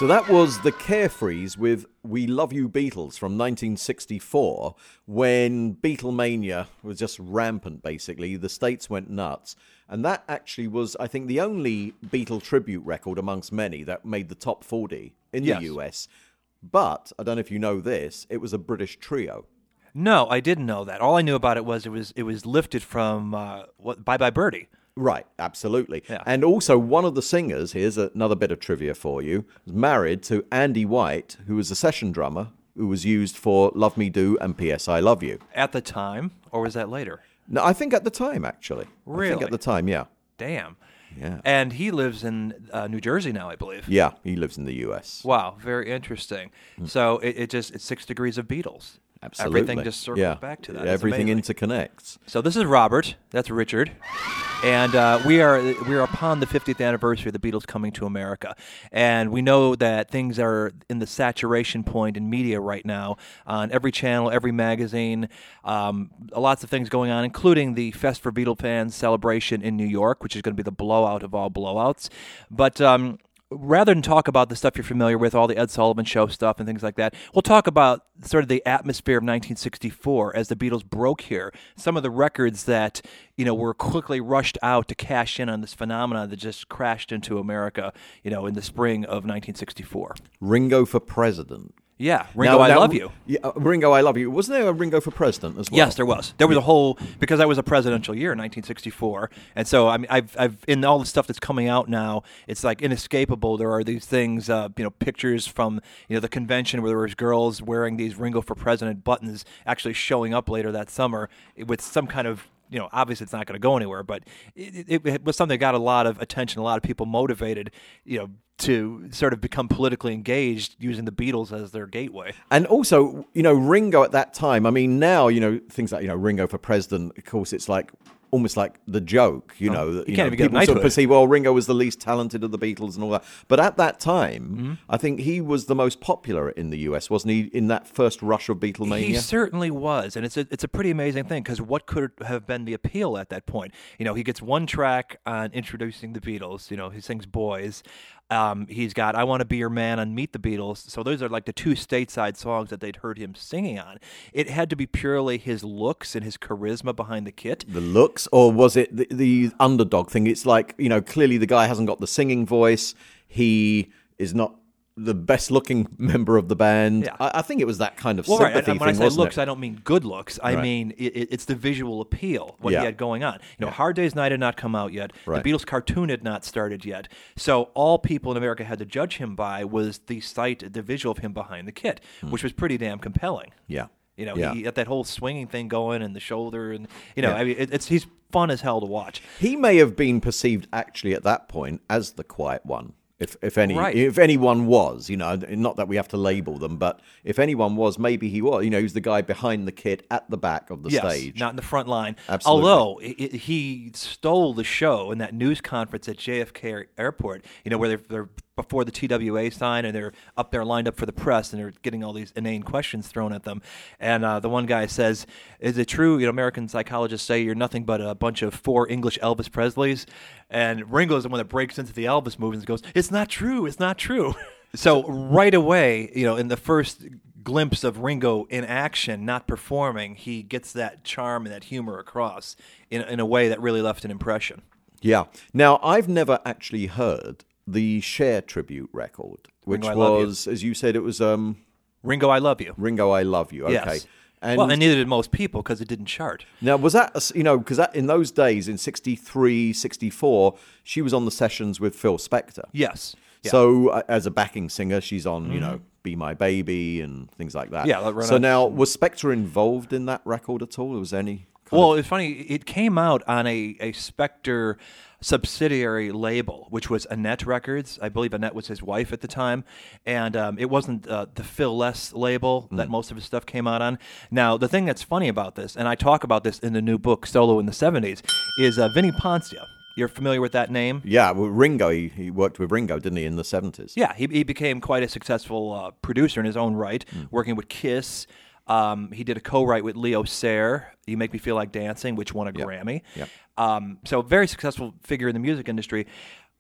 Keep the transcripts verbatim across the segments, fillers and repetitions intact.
So that was the Carefrees with We Love You Beatles from nineteen sixty-four, when Beatlemania was just rampant, basically. The States went nuts. And that actually was, I think, the only Beatle tribute record amongst many that made the top forty in the Yes. U S. But, I don't know if you know this, it was a British trio. No, I didn't know that. All I knew about it was it was it was lifted from uh, what Bye Bye Birdie. Right, absolutely. Yeah. And also, one of the singers, here's another bit of trivia for you, was married to Andy White, who was a session drummer, who was used for Love Me Do and P S I Love You. At the time, or was that later? No, I think at the time, actually. I think Really? at the time, yeah. Damn. Yeah. And he lives in uh, New Jersey now, I believe. Yeah, he lives in the U S. Wow, very interesting. So it, it just it's six degrees of Beatles. Absolutely. Everything just circles yeah. back to that. It's Everything amazing. interconnects. So this is Robert. That's Richard. And uh, we are we are upon the fiftieth anniversary of the Beatles coming to America. And we know that things are in the saturation point in media right now on every channel, every magazine. Um, lots of things going on, including the Fest for Beatle Fans celebration in New York, which is going to be the blowout of all blowouts. But um, rather than talk about the stuff you're familiar with, all the Ed Sullivan Show stuff and things like that, we'll talk about sort of the atmosphere of nineteen sixty-four as the Beatles broke here. Some of the records that, you know, were quickly rushed out to cash in on this phenomenon that just crashed into America, you know, in the spring of nineteen sixty-four. Ringo for President. Yeah, Ringo, Now- I now- Love You. Yeah, uh, Ringo, I Love You. Wasn't there a Ringo for President as well? Yes, there was. There was a whole because that was a presidential year, nineteen sixty-four, and so I mean, I've, I've in all the stuff that's coming out now, it's like inescapable. There are these things, uh, you know, pictures from you know the convention where there was girls wearing these Ringo for President buttons, actually showing up later that summer with some kind of. You know, obviously it's not going to go anywhere, but it, it, it was something that got a lot of attention, a lot of people motivated, you know, to sort of become politically engaged using the Beatles as their gateway. And also, you know, Ringo at that time, I mean, now, you know, things like, you know, Ringo for President, of course, it's like almost like the joke, you know. that, you you can't know, even get people sort of knighthood. perceive, well, Ringo was the least talented of the Beatles and all that. But at that time, Mm-hmm. I think he was the most popular in the U S, wasn't he, in that first rush of Beatlemania? He certainly was, and it's a, it's a pretty amazing thing because what could have been the appeal at that point? You know, he gets one track on introducing the Beatles. You know, he sings "Boys." Um, he's got "I Want to Be Your Man" on "Meet the Beatles." So those are like the two stateside songs that they'd heard him singing on. It had to be purely his looks and his charisma behind the kit. The looks, or was it the, the underdog thing? It's like, you know, clearly the guy hasn't got the singing voice. He is not the best looking member of the band. Yeah. I, I think it was that kind of Well, right. sympathy And when I thing, say wasn't looks, it? I don't mean good looks. I Right. mean it, it- it's the visual appeal, what Yeah. he had going on. You know, Hard Day's Night had not come out yet. Right. The Beatles cartoon had not started yet. So all people in America had to judge him by was the sight, the visual of him behind the kit, which was pretty damn compelling. Yeah. You know, Yeah. he had that whole swinging thing going and the shoulder, and you know, Yeah. I mean, it, it's he's fun as hell to watch. He may have been perceived actually at that point as the quiet one. If if any Right. if anyone was, you know, not that we have to label them, but if anyone was, maybe he was. You know, he was the guy behind the kit at the back of the Yes, stage. not in the front line. Absolutely. Although i i he stole the show in that news conference at J F K Airport, you know, where they're, they're before the T W A sign and they're up there lined up for the press and they're getting all these inane questions thrown at them. And uh, the one guy says, "Is it true, you know, American psychologists say you're nothing but a bunch of four English Elvis Presleys?" And Ringo's the one that breaks into the Elvis movement and goes, "It's not true, it's not true." So right away, you know, in the first glimpse of Ringo in action, not performing, he gets that charm and that humor across in, in a way that really left an impression. Yeah. Now, I've never actually heard the Cher tribute record, which Ringo, I Love You. was, as you said, it was um, Ringo, I Love You. Ringo, I Love You. Okay. Yes. And well, and neither did most people because it didn't chart. now, was that, a- you know, because in those days, in sixty-three, sixty-four, she was on the sessions with Phil Spector. Yes. Yeah. So, uh, as a backing singer, she's on, you know, Be My Baby and things like that. Yeah, like Run So Out- now, was Spector involved in that record at all? Was there any kind Well, of- it's funny. It came out on a, a Spectre subsidiary label, which was Annette Records. I believe Annette was his wife at the time. And um, it wasn't uh, the Phil Less label that most of his stuff came out on. Now, the thing that's funny about this, and I talk about this in the new book, Solo in the seventies, is uh, Vinnie Poncia. You're familiar with that name? yeah, well, Ringo, he, he worked with Ringo, didn't he, in the seventies? Yeah, he, he became quite a successful uh, producer in his own right, working with Kiss. Um, he did a co-write with Leo Sayer, You Make Me Feel Like Dancing, which won a Grammy. Yep. Um, so very successful figure in the music industry.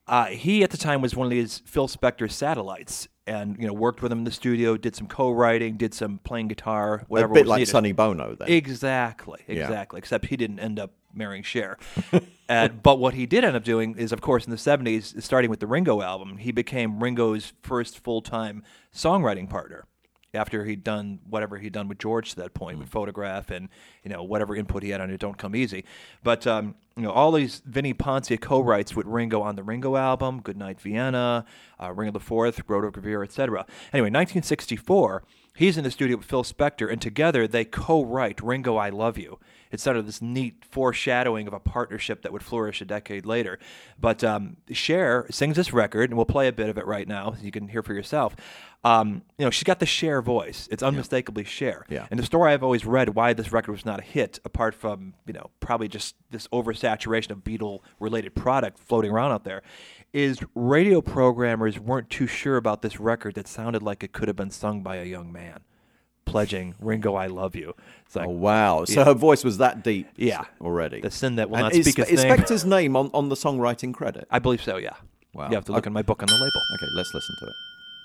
Uh, he, at the time, was one of these Phil Spector satellites and, you know, worked with him in the studio, did some co-writing, did some playing guitar, whatever A bit was like needed. Sonny Bono, then. Exactly, Yeah. exactly, except he didn't end up marrying Cher. and, but what he did end up doing is, of course, in the seventies, starting with the Ringo album, he became Ringo's first full-time songwriting partner. After he'd done whatever he'd done with George to that point, mm. with Photograph and, you know, whatever input he had on It Don't Come Easy. But, um, you know, all these Vinnie Poncia co-writes with Ringo on the Ringo album, Goodnight Vienna, uh, Ringo the Fourth, Rotogravure, et cetera. Anyway, nineteen sixty-four, he's in the studio with Phil Spector, and together they co-write Ringo, I Love You. It's sort of this neat foreshadowing of a partnership that would flourish a decade later. But um, Cher sings this record, and we'll play a bit of it right now so you can hear for yourself. Um, you know, she's got the Cher voice. It's unmistakably Cher. Yeah. And the story I've always read why this record was not a hit, apart from, you know, probably just this oversaturation of Beatle-related product floating around out there, is radio programmers weren't too sure about this record that sounded like it could have been sung by a young man, pledging Ringo, I love you. It's like, Oh, wow. So yeah. her voice was that deep Yeah. already. The sin that will And not is, speak its is name. Spector's name on, on the songwriting credit? I believe so, yeah. Wow. You have to look Okay. in my book on the label. Okay, let's listen to it.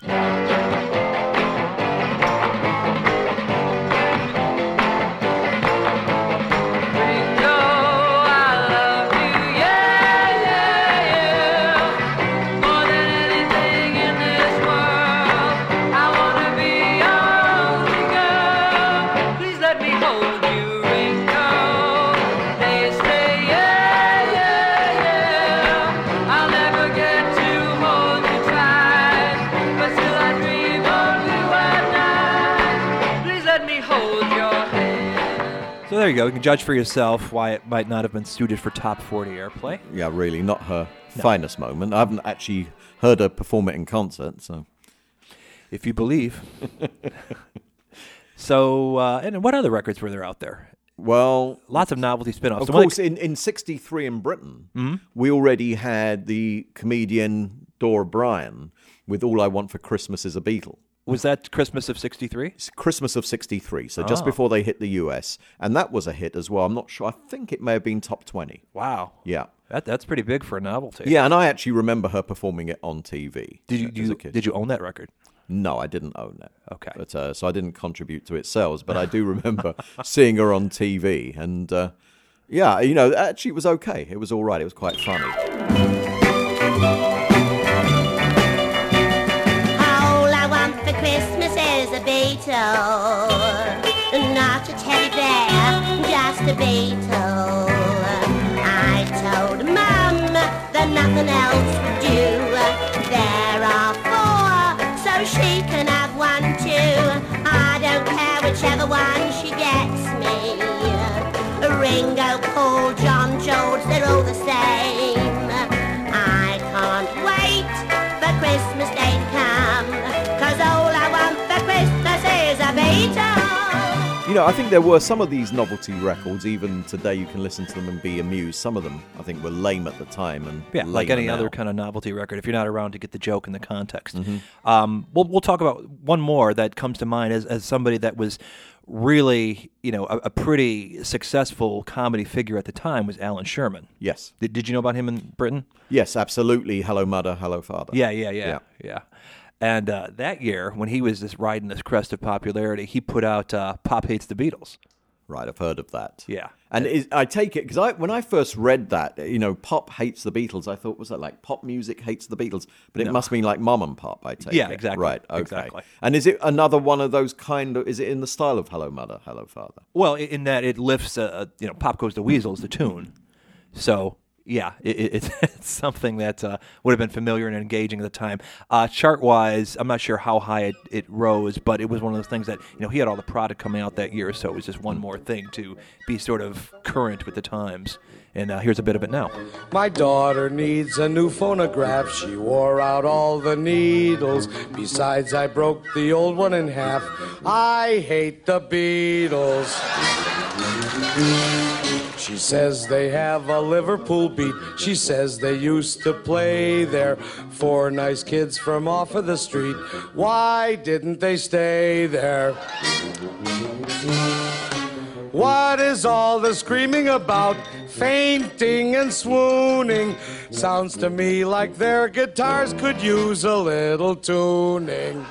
So there you go. You can judge for yourself why it might not have been suited for top forty airplay. Yeah, really, not her no. finest moment. I haven't actually heard her perform it in concert, so... If you believe. so, uh, and what other records were there out there? Well... Lots of novelty spin-offs. Of so course, like, in, in sixty-three in Britain, mm-hmm. we already had the comedian Dora Bryan with All I Want for Christmas is a Beatle. Was that Christmas of sixty-three? It's Christmas of sixty-three, so just Oh. before they hit the U S. And that was a hit as well. I'm not sure. I think it may have been top twenty. Wow. Yeah. That That's pretty big for a novelty. Yeah, and I actually remember her performing it on T V. Did you, as you a kid. did you own that record? No, I didn't own it. Okay. But, uh, so I didn't contribute to its sales, but I do remember seeing her on T V. And, uh, yeah, you know, actually it was okay. It was all right. It was quite funny. All I want for Christmas is a Beatle, not a teddy bear, just a Beatle. I told Mum that nothing else would do. There are four, so she can have one too. I don't care whichever one she gets me. Ringo, Paul, John, George, they're all the same. I can't wait for Christmas Day to come, 'cause all I want for Christmas is a Beatle. You know, I think there were some of these novelty records, even today you can listen to them and be amused. Some of them, I think, were lame at the time and Yeah, like lamer any now. other kind of novelty record, if you're not around to get the joke and the context. Mm-hmm. Um, we'll we'll talk about one more that comes to mind as, as somebody that was really, you know, a, a pretty successful comedy figure at the time was Alan Sherman. Yes. Did, did you know about him in Britain? Yes, absolutely. Hello, Mother, Hello, Father. Yeah, yeah, yeah, yeah. Yeah. And uh, that year, when he was just riding this crest of popularity, he put out uh, Pop Hates the Beatles. Right, I've heard of that. Yeah. And is, I take it, because I, when I first read that, you know, Pop hates the Beatles, I thought, was that like pop music hates the Beatles? But it No. must mean like Mom and Pop, I take Yeah, it. exactly. Right, okay. Exactly. And is it another one of those kind of, is it in the style of Hello, Mother, Hello, Father? Well, i- in that it lifts, uh, you know, Pop Goes the Weasel is the tune. So, yeah, it, it, it's, it's something that uh, would have been familiar and engaging at the time. Uh, chart-wise, I'm not sure how high it, it rose, but it was one of those things that, you know, he had all the product coming out that year, so it was just one more thing to be sort of current with the times. And uh, here's a bit of it now. My daughter needs a new phonograph. She wore out all the needles. Besides, I broke the old one in half. I hate the Beatles. She says they have a Liverpool beat. She says they used to play there. Four nice kids from off of the street. Why didn't they stay there? What is all the screaming about? Fainting and swooning. Sounds to me like their guitars could use a little tuning.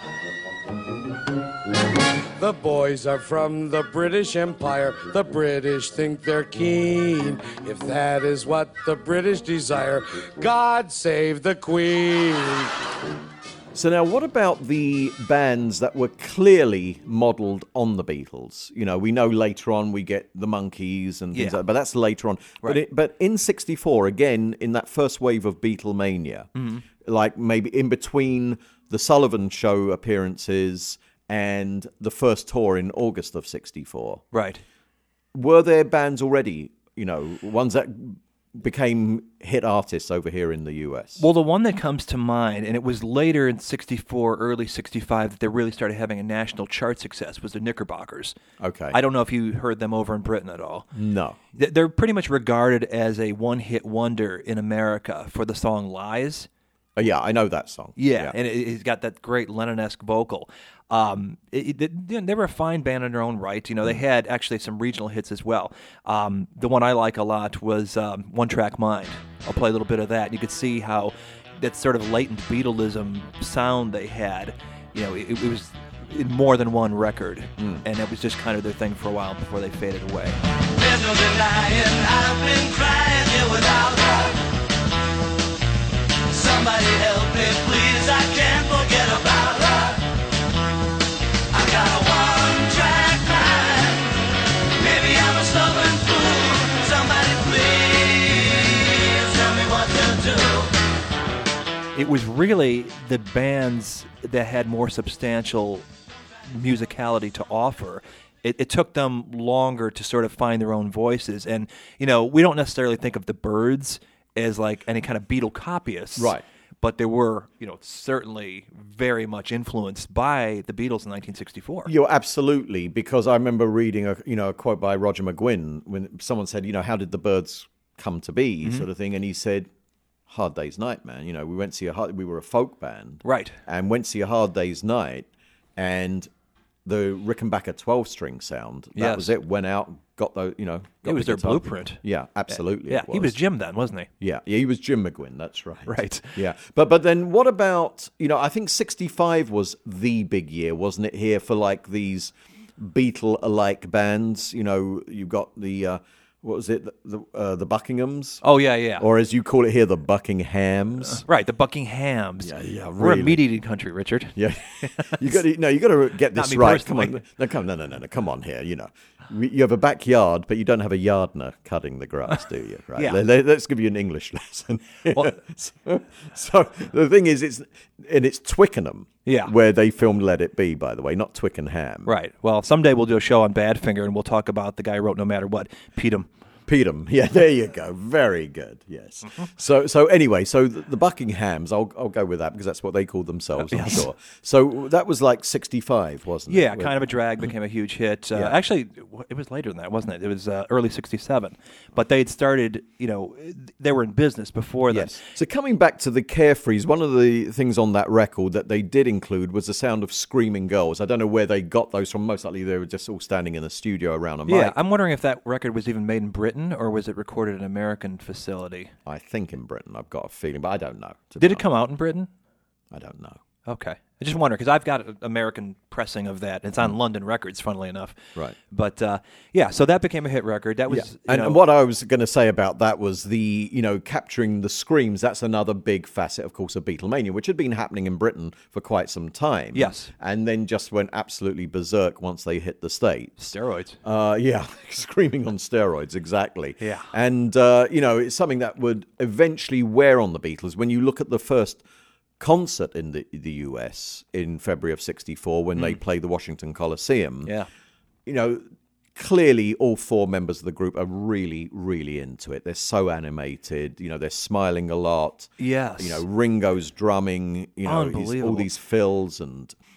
The boys are from the British Empire. The British think they're keen. If that is what the British desire, God save the Queen. So now, what about the bands that were clearly modelled on the Beatles? You know, we know later on we get the Monkees and things Yeah. like that, but that's later on. Right. But, it, but in sixty-four, again, in that first wave of Beatlemania, Mm-hmm. like maybe in between the Sullivan Show appearances and the first tour in August of sixty-four, Right. were there bands already, you know, ones that became hit artists over here in the U S? Well, the one that comes to mind, and it was later in sixty-four, early sixty-five, that they really started having a national chart success, was the Knickerbockers. Okay. I don't know if you heard them over in Britain at all. No. Th- They're pretty much regarded as a one-hit wonder in America for the song Lies. Oh, yeah, I know that song. Yeah, and it, it's got that great Lennon-esque vocal. Um, it, it, you know, they were a fine band in their own right. You know, they had actually some regional hits as well. Um, the one I like a lot was um, One Track Mind. I'll play a little bit of that. You could see how that sort of latent Beatlism sound they had, you know, it, it was in more than one record. Mm. And it was just kind of their thing for a while before they faded away. There's no denying I've been crying here without her. Somebody help me, please, I can't forget about her. I got a one-track mind. Maybe I'm a stubborn fool. Somebody please tell me what to do. It was really the bands that had more substantial musicality to offer. It, it took them longer to sort of find their own voices. And, you know, we don't necessarily think of the Byrds as like any kind of Beatle copyists. Right. But they were, you know, certainly very much influenced by the Beatles in nineteen sixty-four. You're absolutely, because I remember reading a you know a quote by Roger McGuinn when someone said, you know, how did the Byrds come to be, Mm-hmm. sort of thing, and he said, Hard Day's Night, man. You know, we went to see a hard, we were a folk band, Right. and went to see a Hard Day's Night, and the Rickenbacker twelve-string sound, that Yes. was it. Went out, got the you know, got It was the their guitar. blueprint. Yeah, absolutely. Yeah, it he was Jim then, wasn't he? Yeah, yeah, he was Jim McGuinn. That's right. Right. Yeah, but but then what about you know? I think sixty-five was the big year, wasn't it? Here for like these Beatle-alike bands. You know, you got the uh, what was it? The the, uh, the Buckinghams. Oh, yeah, yeah. Or as you call it here, the Buckinghams. Right, the Buckinghams. Yeah, yeah, We're a really. meat-eating country, Richard. Yeah, you got to no, you got to get Not this me right. Come personally. on, no, come, no, no, no, no, come on here. You know, We- you have a backyard, but you don't have a yardner cutting the grass, do you? Right. Yeah. Let- let- Let's give you an English lesson. Well- so, so the thing is, it's and it's Twickenham, Yeah. where they filmed Let It Be, by the way, not Twickenham. Right. Well, someday we'll do a show on Badfinger, and we'll talk about the guy who wrote No Matter What, Petum. Petum. Yeah, there you go. Very good. Yes. Mm-hmm. So, so anyway, so the, the Buckinghams, I'll I'll go with that because that's what they call themselves, I'm yes. sure. So that was like sixty-five, wasn't it? Yeah, Kind of a Drag became a huge hit. Uh, Yeah. Actually, it was later than that, wasn't it? It was uh, early sixty-seven. But they had started, you know, they were in business before then. Yes. So coming back to the Carefrees, one of the things on that record that they did include was the sound of screaming girls. I don't know where they got those from. Most likely they were just all standing in a studio around a mic. Yeah, I'm wondering if that record was even made in Britain or was it recorded in an American facility. I think in Britain. I've got a feeling, but I don't know. to Did be it come out in Britain? honest. I don't know. Okay. I just wonder because I've got an American pressing of that. It's on London Records, funnily enough. Right. But uh, yeah, so that became a hit record. That was, Yeah. you And, know, and what I was going to say about that was the, you know, capturing the screams. That's another big facet, of course, of Beatlemania, which had been happening in Britain for quite some time. Yes. And then just went absolutely berserk once they hit the States. steroids. Uh, yeah, screaming on steroids, exactly. Yeah. And, uh, you know, it's something that would eventually wear on the Beatles. When you look at the first concert in the, the U S in February of sixty-four when they played the Washington Coliseum, Yeah. you know, clearly all four members of the group are really, really into it. They're so animated. You know, they're smiling a lot. Yes. You know, Ringo's drumming, you know, he's, all Unbelievable. these fills and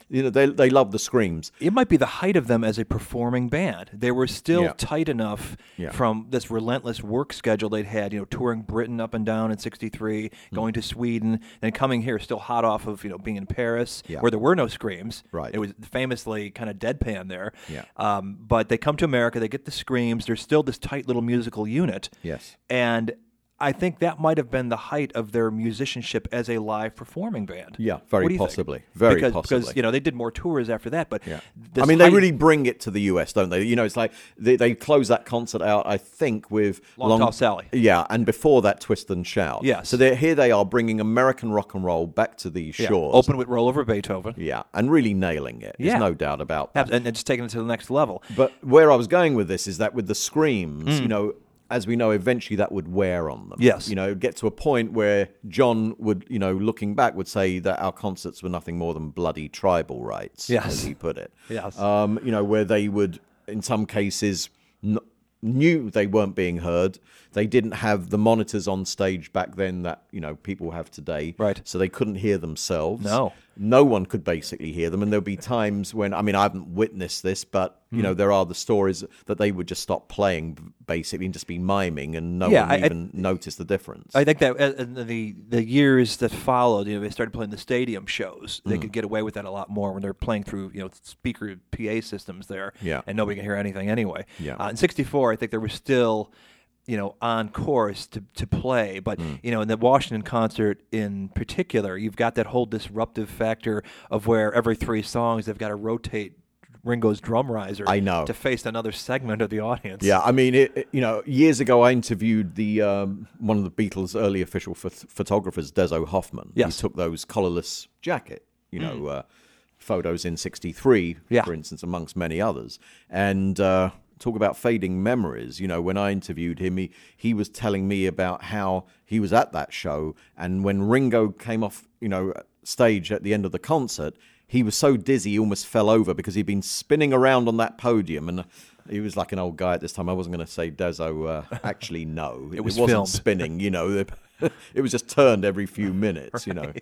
you know, they they love the screams. It might be the height of them as a performing band. They were still Yeah. tight enough Yeah. from this relentless work schedule they'd had, you know, touring Britain up and down in sixty-three, going to Sweden, and coming here still hot off of, you know, being in Paris, Yeah. where there were no screams. Right. It was famously kind of deadpan there. Yeah. Um, but they come to America, they get the screams, there's still this tight little musical unit. Yes. And I think that might have been the height of their musicianship as a live performing band. Yeah, very What do you think? possibly. Very because, possibly. Because, you know, they did more tours after that, but Yeah. this I mean, they height- really bring it to the U S, don't they? You know, it's like they, they close that concert out, I think, with Long Tall Sally. Yeah, and before that, Twist and Shout. Yes. So they're, here they are bringing American rock and roll back to these Yeah. shores. Open with Roll Over Beethoven. Yeah, and really nailing it. There's Yeah. no doubt about that. And, and just taking it to the next level. But where I was going with this is that with the screams, Mm. you know, as we know, eventually that would wear on them. Yes. You know, get to a point where John would, you know, looking back, would say that our concerts were nothing more than bloody tribal rights, Yes. as he put it. Yes. Um, you know, where they would, in some cases, n- knew they weren't being heard. They didn't have the monitors on stage back then that, you know, people have today. Right. So they couldn't hear themselves. No. No one could basically hear them. And there'll be times when, I mean, I haven't witnessed this, but, you Hmm. know, there are the stories that they would just stop playing basically and just be miming and no Yeah, one I- I- even noticed the difference. I think that uh, uh, the the years that followed, you know, they started playing the stadium shows. Mm. They could get away with that a lot more when they're playing through, you know, speaker P A systems there, Yeah. and nobody can hear anything anyway. Yeah. Uh, in sixty-four, I think there was still, you know, on course to, to play. But, Mm. you know, in the Washington concert in particular, you've got that whole disruptive factor of where every three songs they've got to rotate Ringo's drum riser I know. to face another segment of the audience. Yeah, I mean, it, it- you know, years ago I interviewed the um, one of the Beatles' early official ph- photographers, Deso Hoffman. Yes. He took those collarless jacket, you know, uh, photos in sixty-three, Yeah. for instance, amongst many others. And uh, talk about fading memories. You know, when I interviewed him, he, he was telling me about how he was at that show, and when Ringo came off, you know, stage at the end of the concert, he was so dizzy he almost fell over because he'd been spinning around on that podium, and he was like an old guy at this time. I wasn't going to say Deso. Uh, actually, no, It was wasn't filmed. spinning. You know, it was just turned every few minutes. You know,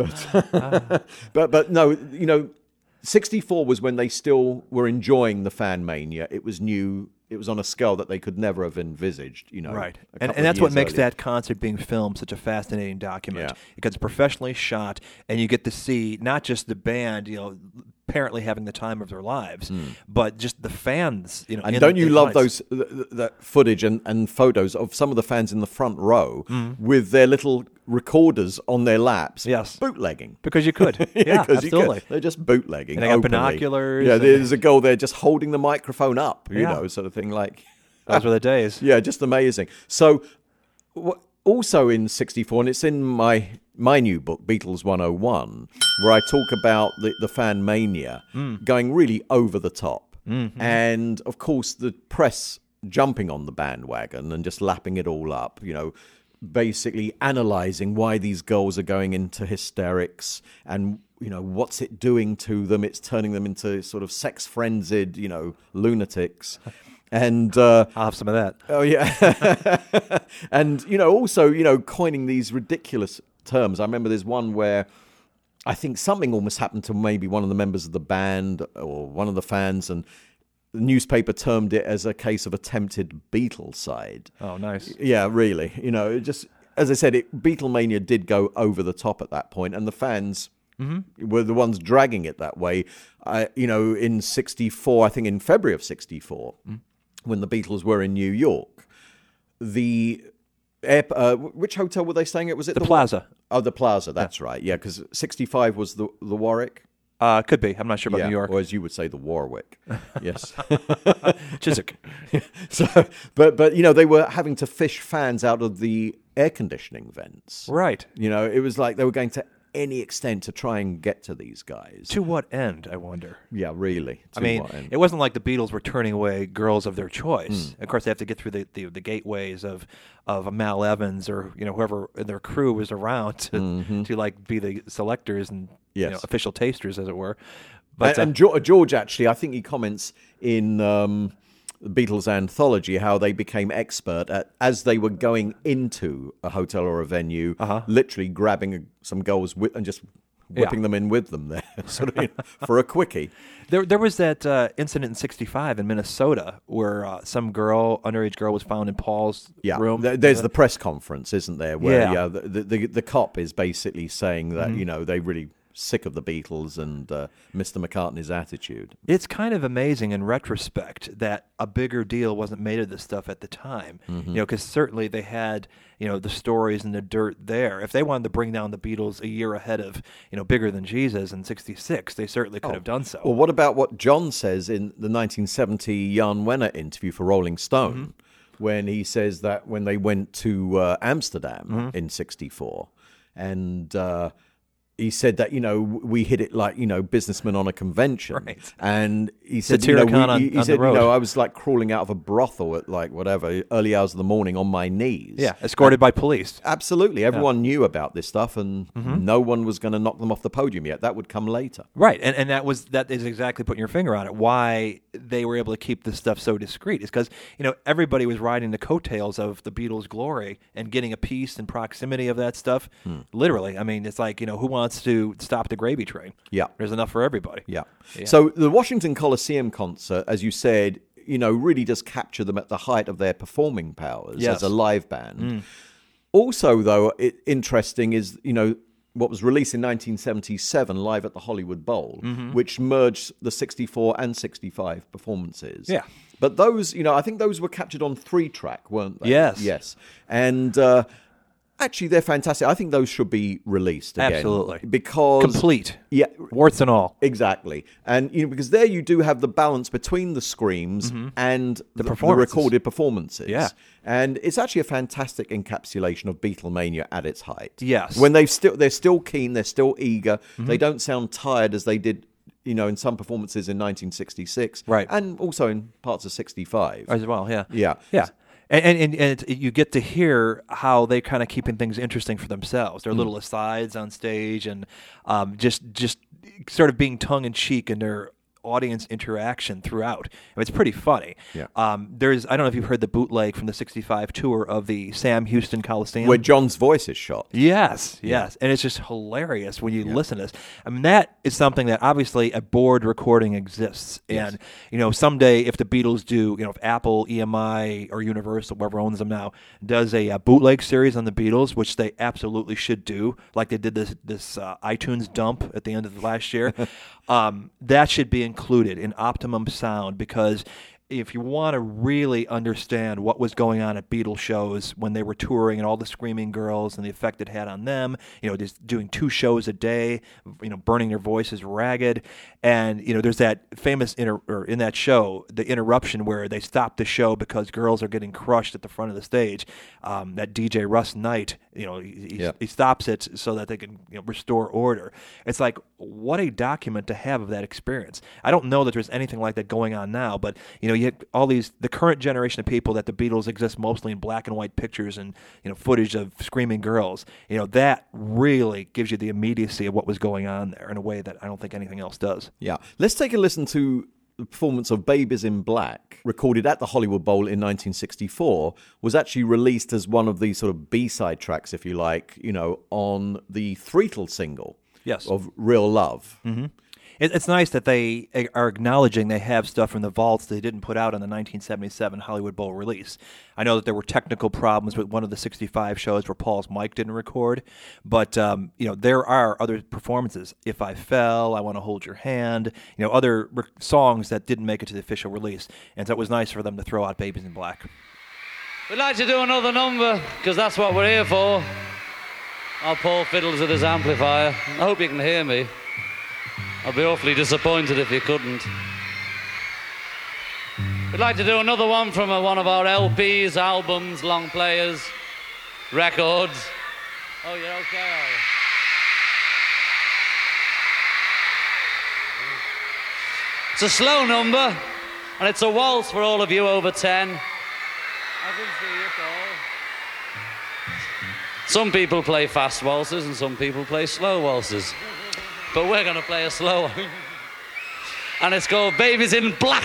but but but no, you know, sixty-four was when they still were enjoying the fan mania. It was new. It was on a scale that they could never have envisaged. You know, Right. a And, couple and of that's what years makes earlier. that concert being filmed such a fascinating document. Yeah. Because it's professionally shot, and you get to see not just the band, you know, apparently having the time of their lives, but just the fans, you know. Hmm. And in don't the- you in the love audience. those th- th- that footage and, and photos of some of the fans in the front row Mm. with their little recorders on their laps? Yes. bootlegging. Because you could. yeah, 'cause you could. absolutely. They're just bootlegging. And they got openly. binoculars Yeah, and- there's a girl there just holding the microphone up, you Yeah. know, sort of thing. Like, Those were the days. yeah, just amazing. So, wh- also in sixty-four, and it's in my my new book, Beatles one oh one, where I talk about the, the fan mania going really over the top. And, of course, the press jumping on the bandwagon and just lapping it all up, you know, basically analysing why these girls are going into hysterics and, you know, what's it doing to them. It's turning them into sort of sex-frenzied, you know, lunatics. And uh, I'll have some of that. oh yeah, and you know, also, you know, coining these ridiculous terms. I remember there's one where I think something almost happened to maybe one of the members of the band or one of the fans, and the newspaper termed it as a case of attempted Beatleside. Oh, nice. Yeah, really. You know, it just, as I said, it, Beatlemania did go over the top at that point, and the fans were the ones dragging it that way. I, you know, in sixty-four, I think in February of sixty-four, when the Beatles were in New York, the air, uh, which hotel were they staying at? Was it The the, Plaza. Oh, the Plaza. That's right. Yeah, because sixty-five was the the Warwick. Uh, could be. I'm not sure about yeah, New York. or as you would say, the Warwick. Yes. Chiswick. So, but but you know, they were having to fish fans out of the air conditioning vents. Right. You know, it was like they were going to any extent to try and get to these guys. To what end, I wonder? Yeah, really. I To mean, what end? it wasn't like the Beatles were turning away girls of their choice. Hmm. Of course, they have to get through the, the, the gateways of of Mal Evans or you know whoever in their crew was around to, to like be the selectors and you Yes. know, official tasters, as it were. and But and George, George, actually, I think he comments in um, the Beatles anthology how they became expert at, as they were going into a hotel or a venue, Uh-huh. literally grabbing some girls with, and just whipping Yeah. them in with them there, sort of, you know, for a quickie. There, there was that uh, incident in sixty-five in Minnesota where uh, some girl, underage girl, was found in Paul's Yeah, room. There- there's the press conference, isn't there? Where Yeah. yeah, the, the the cop is basically saying that Mm-hmm. you know they really sick of the Beatles and uh, Mister McCartney's attitude. It's kind of amazing in retrospect that a bigger deal wasn't made of this stuff at the time. Mm-hmm. You know, because certainly they had, you know, the stories and the dirt there. If they wanted to bring down the Beatles a year ahead of, you know, Bigger Than Jesus in sixty-six, they certainly could have done so. Well, what about what John says in the nineteen seventy Jan Wenner interview for Rolling Stone, Mm-hmm. when he says that when they went to uh, Amsterdam Mm-hmm. in sixty-four, and uh, he said that, you know, we hit it like, you know, businessmen on a convention. Right. And he said, you know, Satyricon we, on- he, he on the said, you road. know, I was like crawling out of a brothel at like whatever, early hours of the morning on my knees. Yeah, escorted by police. Absolutely. Everyone knew about this stuff, and Mm-hmm. no one was going to knock them off the podium yet. That would come later. Right, and and that was that is exactly putting your finger on it. Why they were able to keep this stuff so discreet is because, you know, everybody was riding the coattails of the Beatles' glory and getting a piece and proximity of that stuff. Hmm. Literally, I mean, it's like, you know, who wants to stop the gravy train? Yeah. There's enough for everybody. Yeah. Yeah. So the Washington Coliseum concert, as you said, you know, really does capture them at the height of their performing powers Yes. as a live band. Also, though, it, interesting is, you know, what was released in nineteen seventy-seven live at the Hollywood Bowl, which merged the sixty-four and sixty-five performances. Yeah. But those, you know, I think those were captured on three track, weren't they? Yes. Yes. And uh, actually, they're fantastic. I think those should be released again. Absolutely. Because Complete. Yeah. Warts and all. Exactly. And, you know, because there you do have the balance between the screams and the, the performances. recorded performances. Yeah. And it's actually a fantastic encapsulation of Beatlemania at its height. Yes. When they've still, they're still keen, they're still eager. They don't sound tired as they did, you know, in some performances in nineteen sixty-six. Right. And also in parts of sixty-five. As well, yeah. Yeah. Yeah. And, and, and, and it, you get to hear how they kind of keeping things interesting for themselves. Their little asides on stage and um, just just sort of being tongue-in-cheek in their audience interaction throughout. I mean, it's pretty funny. Yeah. Um, there's I don't know if you've heard the bootleg from the sixty-five tour of the Sam Houston Coliseum. Where John's voice is shot. Yes, yes. And it's just hilarious when you listen to this. I mean, that is something that obviously a board recording exists. And, you know, someday if the Beatles do, you know, if Apple, E M I, or Universal, whoever owns them now, does a, uh bootleg series on the Beatles, which they absolutely should do, like they did this, this uh, iTunes dump at the end of the last year, um, that should be included in optimum sound because if you want to really understand what was going on at Beatles shows when they were touring and all the screaming girls and the effect it had on them, you know, just doing two shows a day, you know, burning their voices ragged. And, you know, there's that famous, inter- or in that show, the interruption where they stop the show because girls are getting crushed at the front of the stage. Um, that D J Russ Knight, you know, he, he, Yeah. he stops it so that they can, you know, restore order. It's like, what a document to have of that experience. I don't know that there's anything like that going on now, but, you know, you had all these, the current generation of people that the Beatles exist mostly in black and white pictures and, you know, footage of screaming girls, you know, that really gives you the immediacy of what was going on there in a way that I don't think anything else does. Yeah. Let's take a listen to the performance of Babies in Black, recorded at the Hollywood Bowl in nineteen sixty-four, was actually released as one of these sort of B-side tracks, if you like, you know, on the Threetle single Yes. of Real Love. Mm-hmm. It, it's nice that they are acknowledging they have stuff from the vaults they didn't put out on the nineteen seventy-seven Hollywood Bowl release. I know that there were technical problems with one of the sixty-five shows where Paul's mic didn't record, but um, you know there are other performances. If I Fell, I Want to Hold Your Hand, you know other re- songs that didn't make it to the official release, and so it was nice for them to throw out Babies in Black. We'd like to do another number because that's what we're here for. Our poor fiddles with his amplifier. I hope you can hear me. I'd be awfully disappointed if you couldn't. We'd like to do another one from uh, one of our L Ps, albums, long players, records. Oh, you're okay, are you? It's a slow number, and it's a waltz for all of you over ten. I can see it all. Some people play fast waltzes and some people play slow waltzes. But we're going to play a slow one. And it's called Babies in Black.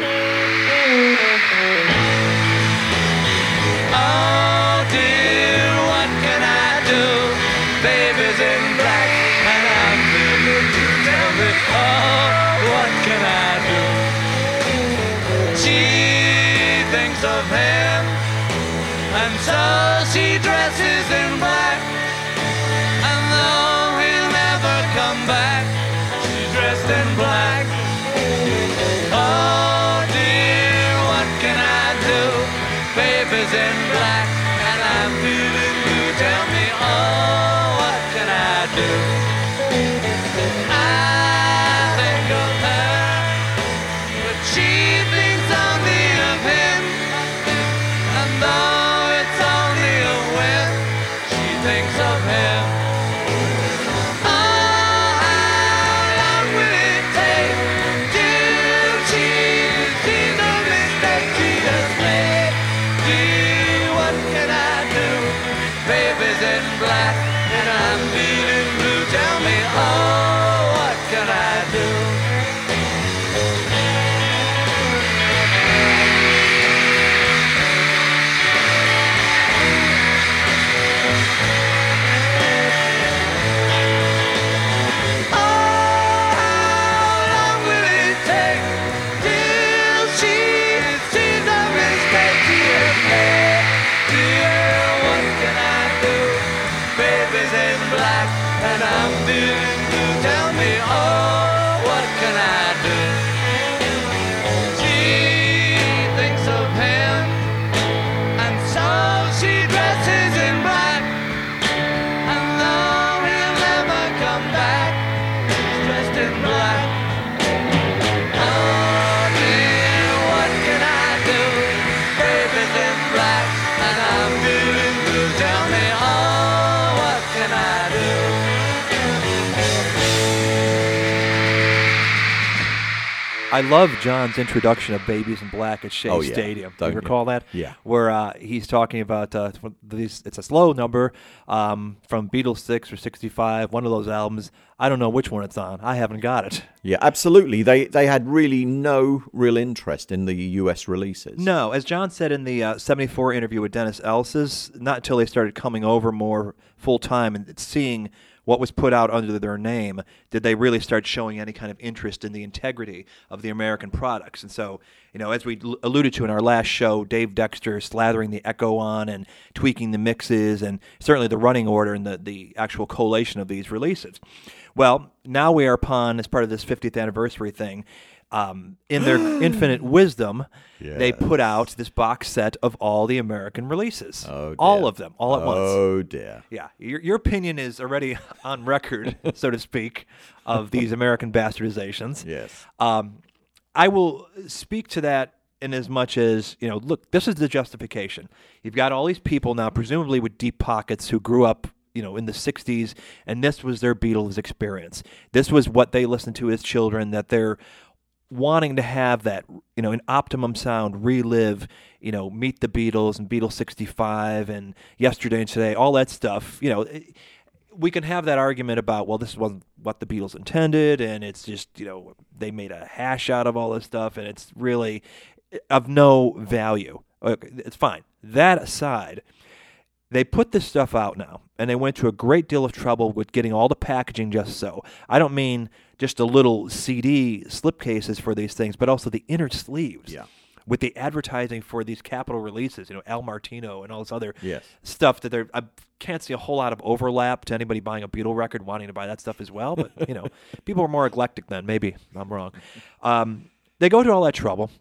Oh dear, what can I do? Babies in black and I'm She thinks of him, and so she dresses in black. And though he'll never come back, she's dressed in black. Oh dear, what can I do? Baby's in black, and I'm feeling blue. Tell me, oh, what can I do? I think of her, but she thinks only of him. And though it's only a whim, she thinks of him. Oh, how long will it take till she sees the mistake she has made? Gee, what can I do? Baby's in black, and I'm feeling blue. Tell me, oh, what can I do? And I'm feeling blue. Tell me, oh, what can I do? She thinks of him, and so she dresses in black. And though he'll never come back, she's dressed in black. Oh dear, what can I do? Baby's in black, and I'm feeling blue. Tell me, oh, what can I do? I love John's introduction of Babies in Black at Shea Oh, yeah. Stadium. Do Don't you you? recall that? Yeah. Where uh, he's talking about uh, these. It's a slow number um, from Beatles six or sixty-five, one of those albums. I don't know which one it's on. I haven't got it. Yeah, absolutely. They they had really no real interest in the U S releases. No, as John said in the uh, seventy-four interview with Dennis Elsis, not until they started coming over more full-time and seeing what was put out under their name did they really start showing any kind of interest in the integrity of the American products. And so, you know, as we l- alluded to in our last show, Dave Dexter slathering the echo on and tweaking the mixes and certainly the running order and the, the actual collation of these releases. Well, now we are upon, as part of this fiftieth anniversary thing, um, in their infinite wisdom, they Yes. put out this box set of all the American releases. Oh, all dear. of them, all at once. Oh, dear. Yeah, your your opinion is already on record, so to speak, of these American bastardizations. Yes. Um, I will speak to that in as much as, you know, look, this is the justification. You've got all these people now, presumably with deep pockets, who grew up, you know, in the sixties, and this was their Beatles experience. This was what they listened to as children, that they're wanting to have that, you know, in Optimum Sound, relive, you know, Meet the Beatles and Beatles sixty-five and Yesterday and Today, all that stuff. You know, we can have that argument about, well, this wasn't what the Beatles intended, and it's just, you know, they made a hash out of all this stuff, and it's really of no value. Okay, it's fine. That aside, they put this stuff out now, and they went to a great deal of trouble with getting all the packaging just so. I don't mean just the little C D slipcases for these things, but also the inner sleeves. Yeah. With the advertising for these capital releases, you know, Al Martino and all this other Yes. stuff that they're, I can't see a whole lot of overlap to anybody buying a Beatle record wanting to buy that stuff as well. But, you know, people were more eclectic then. Maybe I'm wrong. Um, they go to all that trouble.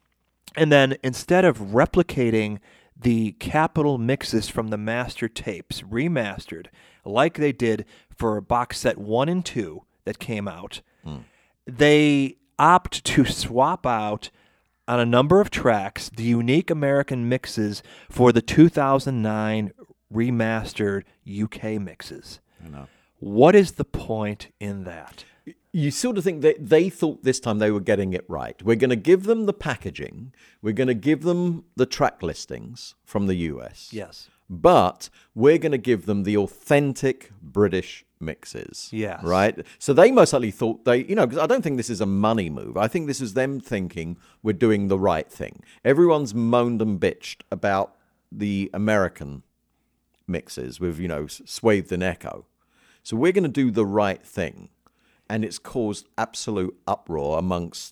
And then instead of replicating the Capitol mixes from the master tapes, remastered, like they did for box set one and two that came out, mm. they opt to swap out on a number of tracks the unique American mixes for the two thousand nine remastered U K mixes. I know. What is the point in that? You sort of think that they thought this time they were getting it right. We're going to give them the packaging. We're going to give them the track listings from the U S. Yes. But we're going to give them the authentic British mixes. Yes. Right? So they most likely thought they, you know, because I don't think this is a money move. I think this is them thinking we're doing the right thing. Everyone's moaned and bitched about the American mixes with, you know, Swathed in Echo. So we're going to do the right thing. And it's caused absolute uproar amongst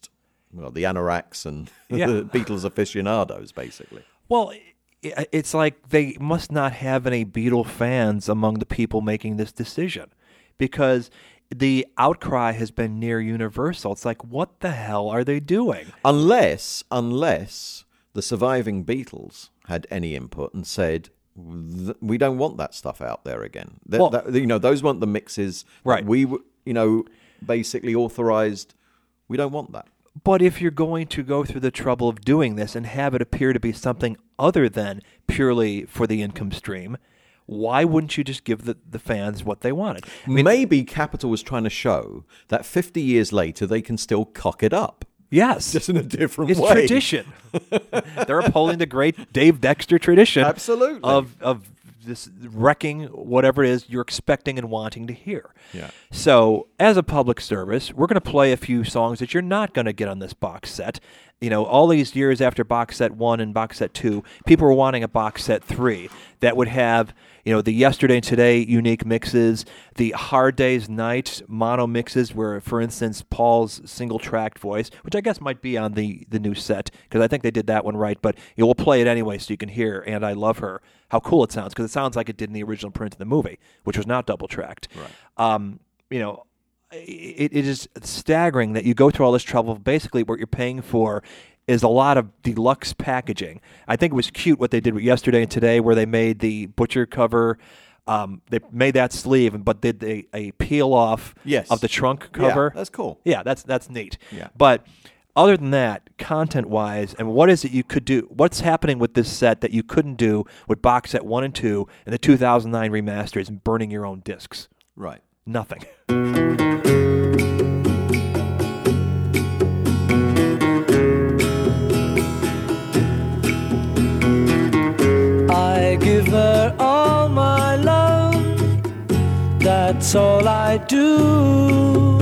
well, the anoraks and Yeah. the Beatles aficionados, basically. Well, i- it's like they must not have any Beatle fans among the people making this decision, because the outcry has been near universal. It's like, what the hell are they doing? Unless, unless the surviving Beatles had any input and said, "Th- we don't want that stuff out there again. That, Well- that, you know, those weren't the mixes that Right. we, w- you know, basically authorized. We don't want that. But if you're going to go through the trouble of doing this and have it appear to be something other than purely for the income stream, why wouldn't you just give the, the fans what they wanted? I mean, Maybe Capitol was trying to show that fifty years later they can still cock it up. yes. Just in a different It's way. tradition. They're upholding the great Dave Dexter tradition. Absolutely. Of of this wrecking whatever it is you're expecting and wanting to hear. Yeah. So, as a public service, we're going to play a few songs that you're not going to get on this box set. You know, all these years after box set one and box set two, people were wanting a box set three that would have, you know, the Yesterday and Today unique mixes, the Hard Day's Night mono mixes where, for instance, Paul's single-tracked voice, which I guess might be on the, the new set, because I think they did that one right, but you know, we'll play it anyway so you can hear And I Love Her, how cool it sounds, because it sounds like it did in the original print of the movie, which was not double-tracked. Right. Um, you know, it, it is staggering that you go through all this trouble. Basically, what you're paying for is a lot of deluxe packaging. I think it was cute what they did with Yesterday and Today, where they made the Butcher cover. Um, they made that sleeve, but did a, a peel off Yes. of the trunk Yeah, cover. that's cool. Yeah, that's that's neat. Yeah. But other than that, content-wise, and what is it you could do? What's happening with this set that you couldn't do with box set one and two and the two thousand nine remasters and burning your own discs? Right. Nothing. I give her all my love, that's all I do.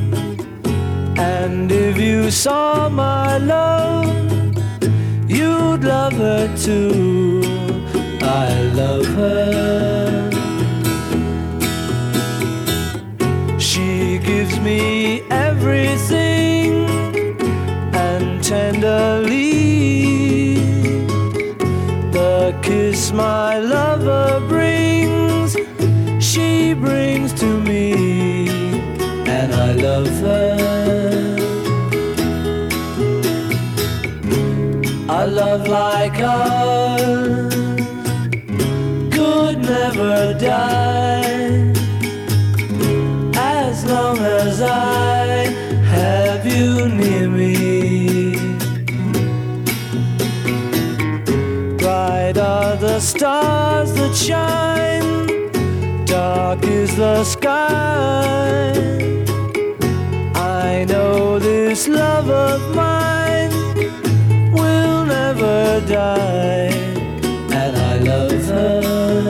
And if you saw my love, you'd love her too. I love her. She gives me everything, and tenderly the kiss my lover brings, she brings to me, and I love her. A love like ours could never die, as long as I have you near me. Bright are the stars that shine, dark is the sky. I know this love of mine will never die, and I love her.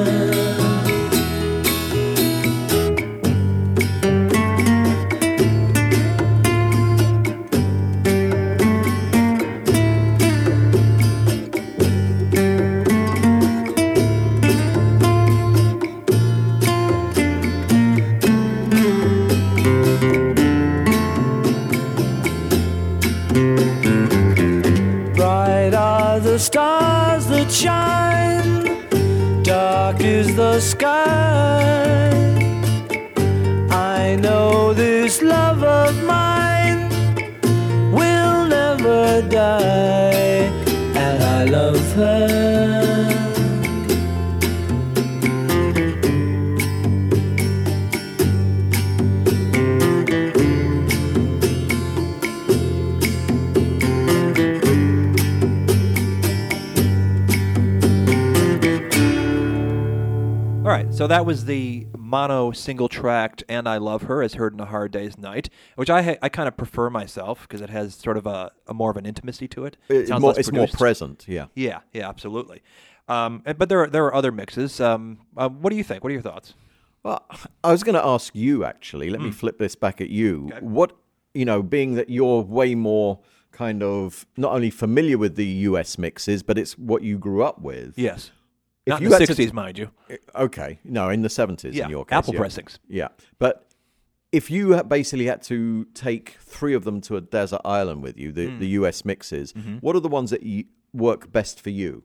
Bright are the stars that shine, dark is the sky. I know this love of mine will never die, and I love her. All right, so that was the mono single-tracked "And I Love Her" as heard in A Hard Day's Night, which I ha- I kind of prefer myself because it has sort of a, a more of an intimacy to it. It's Sounds more, less it's more produced. present, yeah. Yeah, yeah, absolutely. Um, and- but there are, there are other mixes. Um, uh, what do you think? What are your thoughts? Well, I was going to ask you, actually. Let me flip this back at you. Okay. What, you know, being that you're way more kind of not only familiar with the U S mixes, but it's what you grew up with. Yes. If Not you in the had to- sixties, mind you. Okay. No, in the seventies Yeah, in your case. Apple yeah. pressings. Yeah. But if you ha- basically had to take three of them to a desert island with you, the, Mm. the U S mixes, Mm-hmm. what are the ones that you work best for you?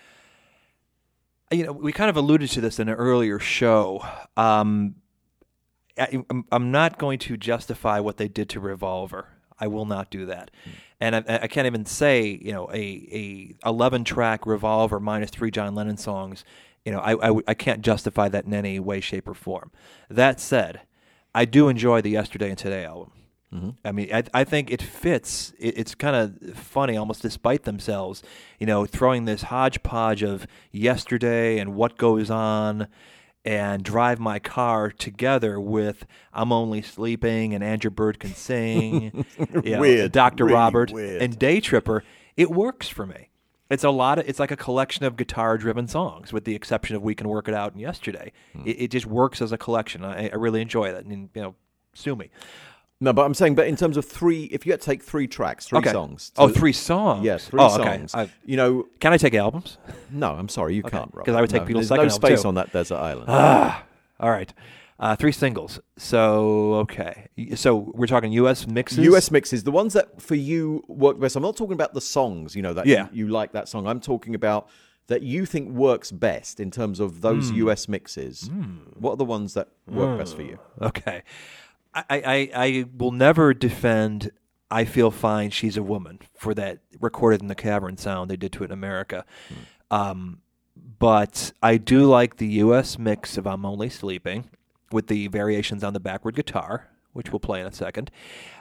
You know, we kind of alluded to this in an earlier show. Um, I, I'm, I'm not going to justify what they did to Revolver. I will not do that. Mm. And I, I can't even say, you know, a a eleven track Revolver minus three John Lennon songs. You know, I, I I can't justify that in any way, shape, or form. That said, I do enjoy the Yesterday and Today album. Mm-hmm. I mean, I, I think it fits. It, it's kind of funny, almost despite themselves, you know, throwing this hodgepodge of Yesterday and What Goes On and Drive My Car together with I'm Only Sleeping and Andrew Bird Can Sing, you know, Weird, Doctor really Robert, weird. and Day Tripper. It works for me. It's a lot of. It's like a collection of guitar-driven songs, with the exception of We Can Work It Out and Yesterday. Hmm. It, it just works as a collection. I, I really enjoy that. And you know, sue me. No, but I'm saying, but in terms of three, if you had to take three tracks, three Okay. songs. Oh, to- three songs. Yes, three oh, okay. songs. I- You know, Can I take albums? no, I'm sorry, you Okay, can't, Robert. 'cause I would take no, Beatles' There's second no album, space too. on that desert island. Ah, all right. Uh, three singles. So okay. So we're talking U S mixes. U S mixes, the ones that for you work best. I'm not talking about the songs, you know, that Yeah. you, you like that song. I'm talking about that you think works best in terms of those Hmm. U S mixes. What are the ones that work best for you? Okay. I, I I will never defend I Feel Fine, She's a Woman for that Recorded in the Cavern sound they did to it in America. Um, but I do like the U S mix of I'm Only Sleeping with the variations on the backward guitar, which we'll play in a second.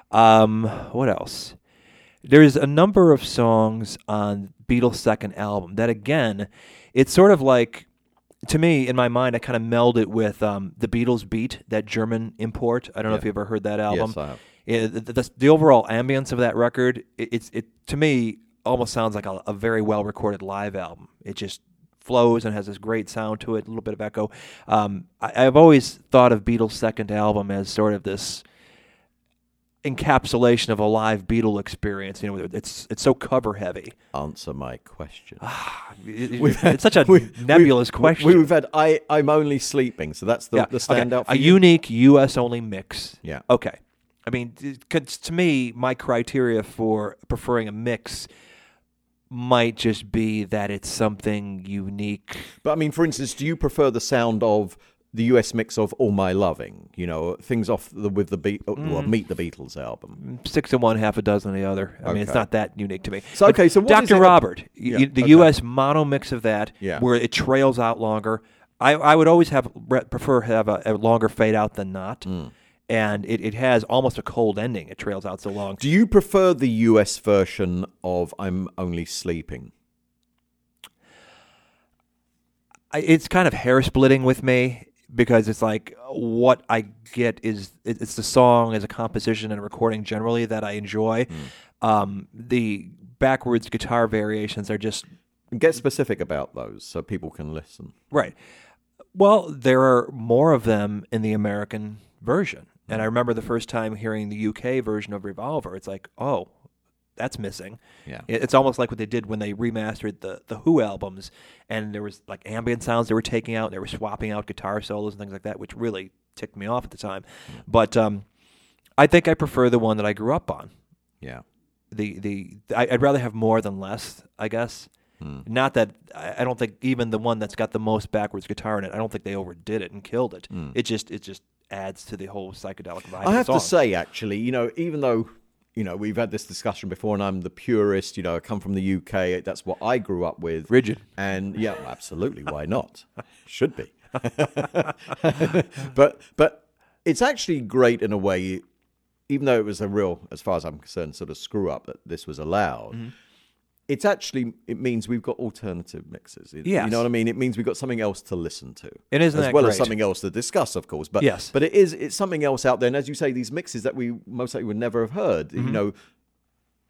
Um, what else? There's a number of songs on Beatles' second album that, again, it's sort of like, to me, in my mind, I kind of meld it with um, the Beatles Beat, that German import. I don't know if Yeah. you've ever heard that album. Yes, I have. Yeah, the, the, the overall ambience of that record, it, it's it to me almost sounds like a, a very well recorded live album. It just flows and has this great sound to it, a little bit of echo. Um, I, I've always thought of Beatles' second album as sort of this encapsulation of a live Beatle experience. You know, it's it's so cover heavy. Answer my question. It- it- We've had- it's such a we- nebulous we- question. We've had I, I'm Only Sleeping, so that's the, Yeah, the okay. standout for a you? unique U S only mix. Yeah. Okay. I mean, it- 'cause to me, my criteria for preferring a mix might just be that it's something unique. But I mean, for instance, do you prefer the sound of the U S mix of All My Loving? You know, things off the, with the Be- uh, well, Meet the Beatles album. Six of one, half a dozen of the other. I mean, it's Okay. not that unique to me. So, But okay, so what is Doctor it- Robert, y- Yeah, y- the okay. U S mono mix of that, Yeah. where it trails out longer. I, I would always have re- prefer have a, a longer fade out than not. Mm. And it, it has almost a cold ending. It trails out so long. Do you prefer the U S version of I'm Only Sleeping? I, it's kind of hair splitting with me because it's like what I get is it, it's the song as a composition and a recording generally that I enjoy. Um, the backwards guitar variations are just Get specific about those so people can listen. right. Well, there are more of them in the American version, and I remember the first time hearing the U K version of Revolver. It's like, oh, that's missing. Yeah. It- It's almost like what they did when they remastered the, the Who albums, and there was like ambient sounds they were taking out, and they were swapping out guitar solos and things like that, which really ticked me off at the time. But um, I think I prefer the one that I grew up on. Yeah. The the I, I'd rather have more than less, I guess. Not that I I don't think even the one that's got the most backwards guitar in it, I don't think they overdid it and killed it. It just it just adds to the whole psychedelic vibe. I of the have to song. say, actually, you know, even though, you know, we've had this discussion before and I'm the purist, you know, I come from the U K, that's what I grew up with. Rigid. And yeah, absolutely, why not? Should be. but but it's actually great in a way, even though it was a real, as far as I'm concerned, sort of screw up that this was allowed. Mm-hmm. It's actually, it means we've got alternative mixes. It, Yes. You know what I mean? It means we've got something else to listen to. And isn't as that well as great? something else to discuss, of course. But Yes. but it is it's something else out there. And as you say, these mixes that we most likely would never have heard, Mm-hmm. you know,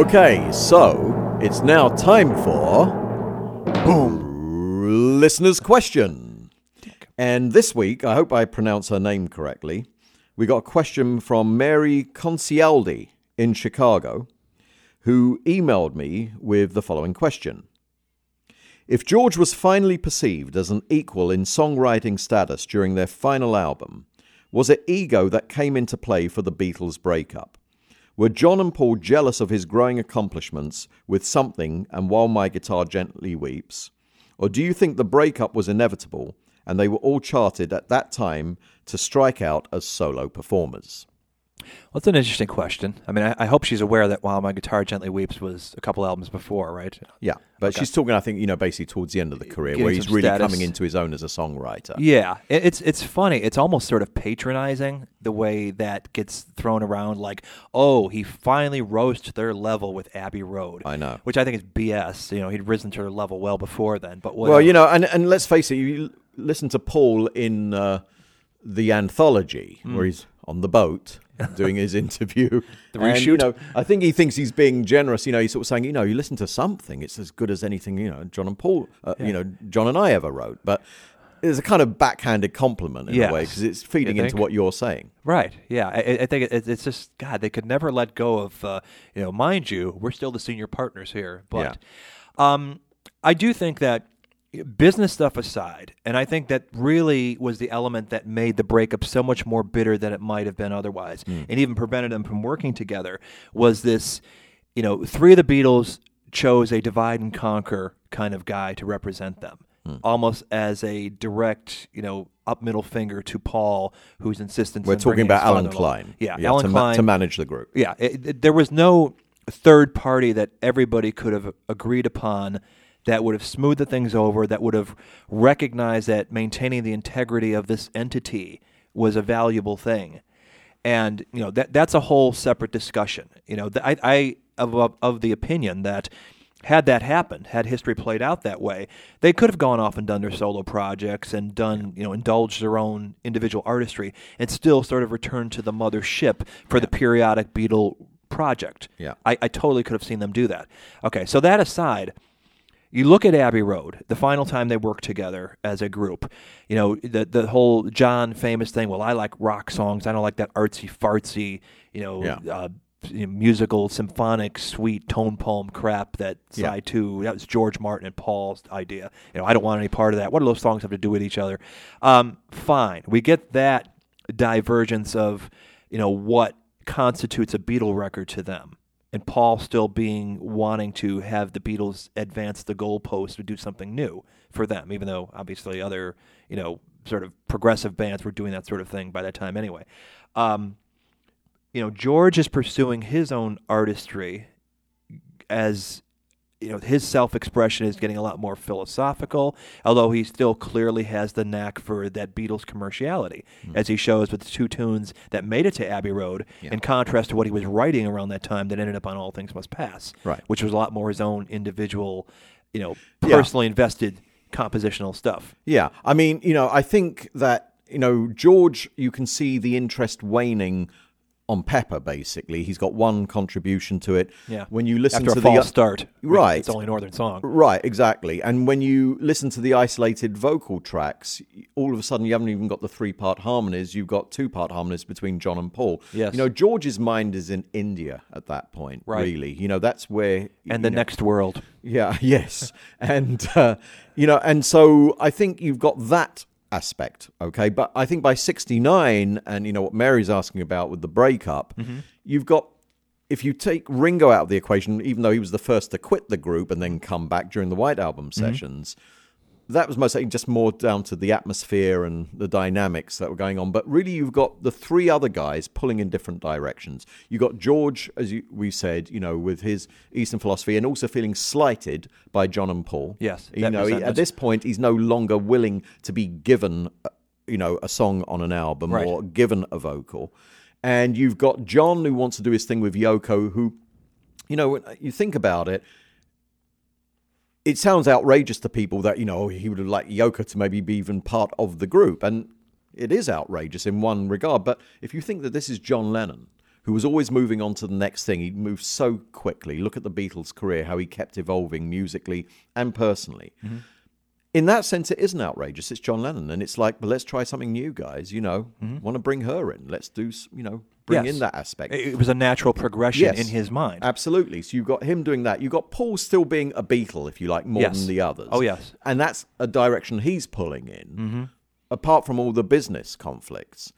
Okay, so it's now time for Boom Listener's Question. And this week, I hope I pronounce her name correctly, we got a question from Mary Concialdi in Chicago, who emailed me with the following question. If George was finally perceived as an equal in songwriting status during their final album, was it ego that came into play for the Beatles' breakup? Were John and Paul jealous of his growing accomplishments with Something and While My Guitar Gently Weeps? Or do you think the breakup was inevitable and they were all charted at that time to strike out as solo performers? Well, that's an interesting question. I mean, I, I hope she's aware that While My Guitar Gently Weeps was a couple albums before, right? Yeah, but Okay. she's talking, I think, you know, basically towards the end of the career, Getting where he's some really status. coming into his own as a songwriter. Yeah, it, it's it's funny. It's almost sort of patronizing the way that gets thrown around. Like, oh, he finally rose to their level with Abbey Road. I know. Which I think is B S. You know, he'd risen to their level well before then. But Well, whatever. you know, and, and let's face it, you listen to Paul in uh, the anthology, Hmm. where he's on the boat doing his interview. The And, you reshoot? know, I think he thinks he's being generous. You know, he's sort of saying, you know, you listen to Something, it's as good as anything, you know, John and Paul, uh, you know, John and I ever wrote. But it's a kind of backhanded compliment in a way, Yes. because it's feeding You into think? what you're saying. Right. Yeah. I, I think it, it's just God. They could never let go of. Uh, you know, mind you, we're still the senior partners here. But um, I do think that business stuff aside, and I think that really was the element that made the breakup so much more bitter than it might have been otherwise, and even prevented them from working together. Was this, you know, three of the Beatles chose a divide and conquer kind of guy to represent them. Almost as a direct, you know, up middle finger to Paul, whose insistence. We're on talking bringing about his Alan father-in-law. Klein. Yeah, Yeah, Alan to, ma- Klein to manage the group. Yeah, it, it- there was no third party that everybody could have agreed upon that would have smoothed the things over, that would have recognized that maintaining the integrity of this entity was a valuable thing. And, you know, that that's a whole separate discussion. You know, th- I, I of, of, of the opinion that had that happened, had history played out that way, they could have gone off and done their solo projects and done, you know, indulged their own individual artistry and still sort of returned to the mother ship for the periodic Beatle project. Yeah. I, I totally could have seen them do that. Okay, so that aside, you look at Abbey Road, the final time they worked together as a group, you know, the the whole John famous thing, well, I like rock songs, I don't like that artsy-fartsy, you know, Yeah. uh, you know, musical, symphonic, sweet tone poem crap that Yeah. side two, that was George Martin and Paul's idea. You know, I don't want any part of that. What do those songs have to do with each other? Um, fine. We get that divergence of, you know, what constitutes a Beatle record to them. And Paul still being wanting to have the Beatles advance the goalpost or do something new for them, even though obviously other, you know, sort of progressive bands were doing that sort of thing by that time anyway. Um, you know, George is pursuing his own artistry as, you know, his self-expression is getting a lot more philosophical, although he still clearly has the knack for that Beatles commerciality, Hmm. as he shows with the two tunes that made it to Abbey Road, in contrast to what he was writing around that time that ended up on All Things Must Pass, Right. which was a lot more his own individual, you know, Yeah. personally invested compositional stuff. Yeah, I mean, you know, I think that, you know, George, you can see the interest waning on Pepper, basically. He's got one contribution to it. Yeah. When you listen After to a false the start, right, it's only a Northern song. Right, exactly. And when you listen to the isolated vocal tracks, all of a sudden you haven't even got the three-part harmonies. You've got two-part harmonies between John and Paul. Yes. You know, George's mind is in India at that point, Right. really. You know, that's where... And you the know, next world. Yeah, yes. and, uh, you know, and so I think you've got that aspect, okay? But I think by sixty-nine, and, you know, what Mary's asking about with the breakup, Mm-hmm. you've got, if you take Ringo out of the equation, even though he was the first to quit the group and then come back during the White Album Mm-hmm. sessions, that was mostly just more down to the atmosphere and the dynamics that were going on. But really, you've got the three other guys pulling in different directions. You've got George, as you, we said, you know, with his Eastern philosophy, and also feeling slighted by John and Paul. Yes, You that know, he, resentment. at this point, he's no longer willing to be given, uh, you know, a song on an album Right. or given a vocal. And you've got John, who wants to do his thing with Yoko, who, you know, when you think about it, it sounds outrageous to people that, you know, he would have liked Yoko to maybe be even part of the group. And it is outrageous in one regard. But if you think that this is John Lennon, who was always moving on to the next thing. He'd move so quickly. Look at the Beatles' career, how he kept evolving musically and personally. Mm-hmm. In that sense, it isn't outrageous. It's John Lennon. And it's like, but let's try something new, guys. You know, mm-hmm. want to bring her in. Let's do, you know, bring yes. in that aspect. It was a natural progression yes, in his mind. Absolutely. So you've got him doing that. You've got Paul still being a Beatle, if you like, more yes. than the others. Oh, yes. And that's a direction he's pulling in, mm-hmm. apart from all the business conflicts.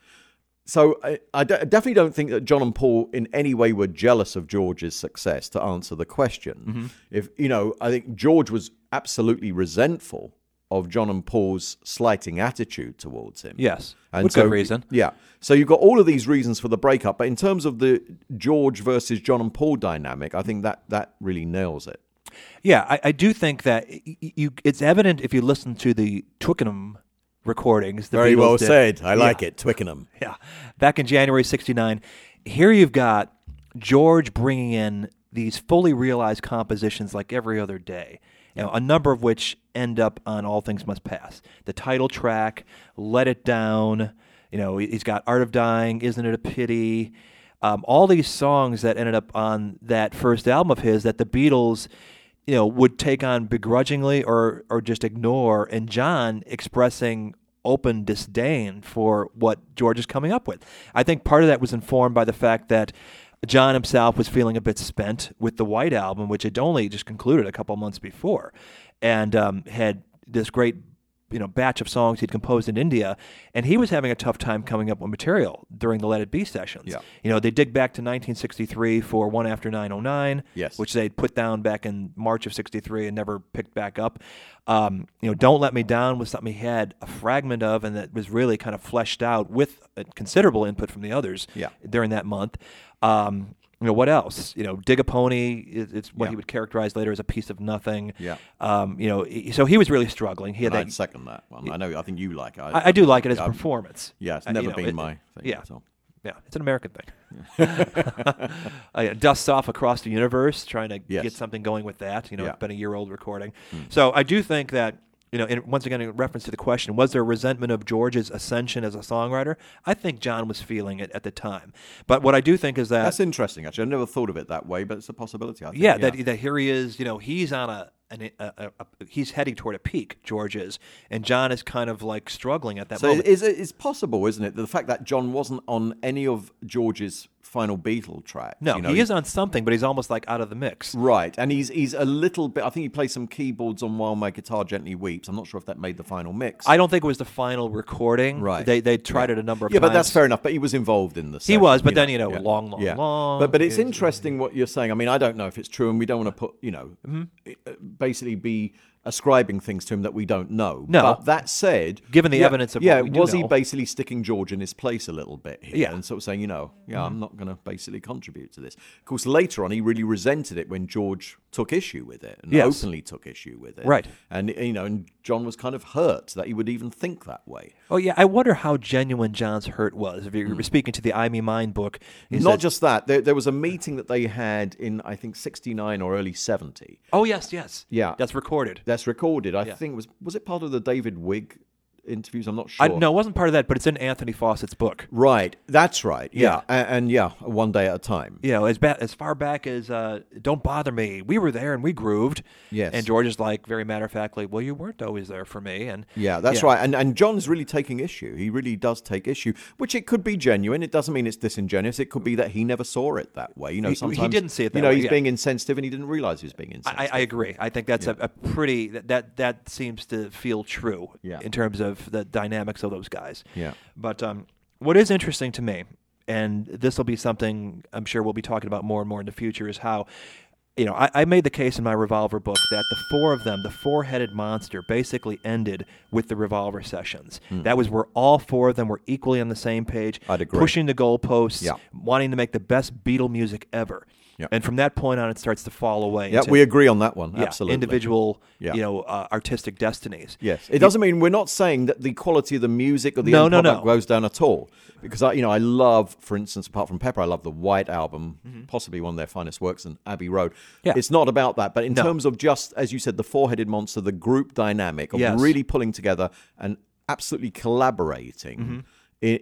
So I, I d- definitely don't think that John and Paul in any way were jealous of George's success, to answer the question. Mm-hmm. If you know, I think George was absolutely resentful of John and Paul's slighting attitude towards him. Yes, and with so, good reason. Yeah. So you've got all of these reasons for the breakup, but in terms of the George versus John and Paul dynamic, I think that that really nails it. Yeah, I, I do think that you. It's evident if you listen to the Twickenham recordings. The Very Beatles well did. said. I like yeah. it. Twickenham. Yeah. Back in January sixty-nine, here you've got George bringing in these fully realized compositions like every other day, you know, a number of which end up on All Things Must Pass. The title track, Let It Down, you know, he's got Art of Dying, Isn't It a Pity, um, all these songs that ended up on that first album of his that the Beatles, you know, would take on begrudgingly or or just ignore, and John expressing open disdain for what George is coming up with. I think part of that was informed by the fact that John himself was feeling a bit spent with the White Album, which had only just concluded a couple months before, and um, had this great, you know, batch of songs he'd composed in India, and he was having a tough time coming up with material during the Let It Be sessions. Yeah. You know, they dig back to nineteen sixty-three for One After nine oh nine, yes. which they'd put down back in March of sixty-three and never picked back up. Um, you know, Don't Let Me Down was something he had a fragment of, and that was really kind of fleshed out with a considerable input from the others yeah. during that month. Um, you know, what else? You know, Dig a Pony, it's what yeah. he would characterize later as a piece of nothing. Yeah. Um, you know, so he was really struggling. He had I'd that, second that one. I know, I think you like it. I, I do like it as a performance. Yeah, it's Uh, never you know, been it- my thing. yeah. So. Yeah, it's an American thing. uh, yeah, dusts off Across the Universe, trying to Yes. get something going with that. You know, Yeah. it's been a year old recording. So I do think that, you know, and once again, in reference to the question, was there resentment of George's ascension as a songwriter? I think John was feeling it at the time. But what I do think is that That's interesting, actually. I never thought of it that way, but it's a possibility, I think. yeah, That, that here he is, you know, he's on a, an, a, a, a he's heading toward a peak, George is, and John is kind of like struggling at that So moment. it's, it's possible, isn't it, the fact that John wasn't on any of George's final Beatle tracks. no, you know, he is on something, but he's almost like out of the mix. Right, and he's he's a little bit, I think he plays some keyboards on While My Guitar Gently Weeps. I'm not sure if that made the final mix. I don't think it was the final recording. Right. They they tried yeah. it a number of yeah, times. but that's fair enough. But he was involved in the He session, was, but then, you know, long, long, yeah. long. But, but it's It's- interesting what you're saying. I mean, I don't know if it's true, and we don't want to put, you know, uh, basically be ascribing things to him that we don't know. No. But that said... Given the yeah, evidence of yeah, what we do was he know. basically sticking George in his place a little bit here? Yeah. And sort of saying, you know, yeah, I'm not going to basically contribute to this. Of course, later on, he really resented it when George took issue with it and Yes. openly took issue with it. Right. And, you know, and John was kind of hurt that he would even think that way. Oh, yeah, I wonder how genuine John's hurt was. If you were speaking to the I Me Mine book, he Not said, just that. There, there was a meeting that they had in, I think, sixty-nine or early seventy. oh, yes, yes. Yeah. That's recorded. That's recorded. I Yeah. think was was it part of the David Wigg interviews? I'm not sure. I, no, it wasn't part of that, but it's in Anthony Fawcett's book. Right. That's right. Yeah. Yeah. And, and yeah, one day at a time. You know, as ba- as far back as uh, Don't Bother Me, we were there and we grooved. Yes. And George is like, very matter-of-factly, well, you weren't always there for me. And Yeah, that's right. And and John's really taking issue. He really does take issue, which it could be genuine. It doesn't mean it's disingenuous. It could be that he never saw it that way. You know, He- he sometimes didn't see it that You know, way, he's yeah. being insensitive, and he didn't realize he was being insensitive. I, I agree. I think that's Yeah. a, a pretty that, that that seems to feel true Yeah. in terms of the dynamics of those guys. Yeah. But um, what is interesting to me, and this will be something I'm sure we'll be talking about more and more in the future, is how, you know, I, I made the case in my Revolver book that the four of them, the four-headed monster, basically ended with the Revolver sessions. That was where all four of them were equally on the same page, I'd agree. pushing the goalposts, Yeah. wanting to make the best Beatle music ever. Yeah. And from that point on, it starts to fall away. Yeah, into- we agree on that one. yeah, Absolutely. individual, Yeah. you know, uh, artistic destinies. Yes, it doesn't mean we're not saying that the quality of the music or the No, end no, product no. goes down at all. Because I, you know, I love, for instance, apart from Pepper, I love the White Album, possibly one of their finest works, and Abbey Road. Mm-hmm. Yeah. It's not about that, but in No. terms of just, as you said, the four-headed monster, the group dynamic of Yes. really pulling together and absolutely collaborating Mm-hmm. in, in a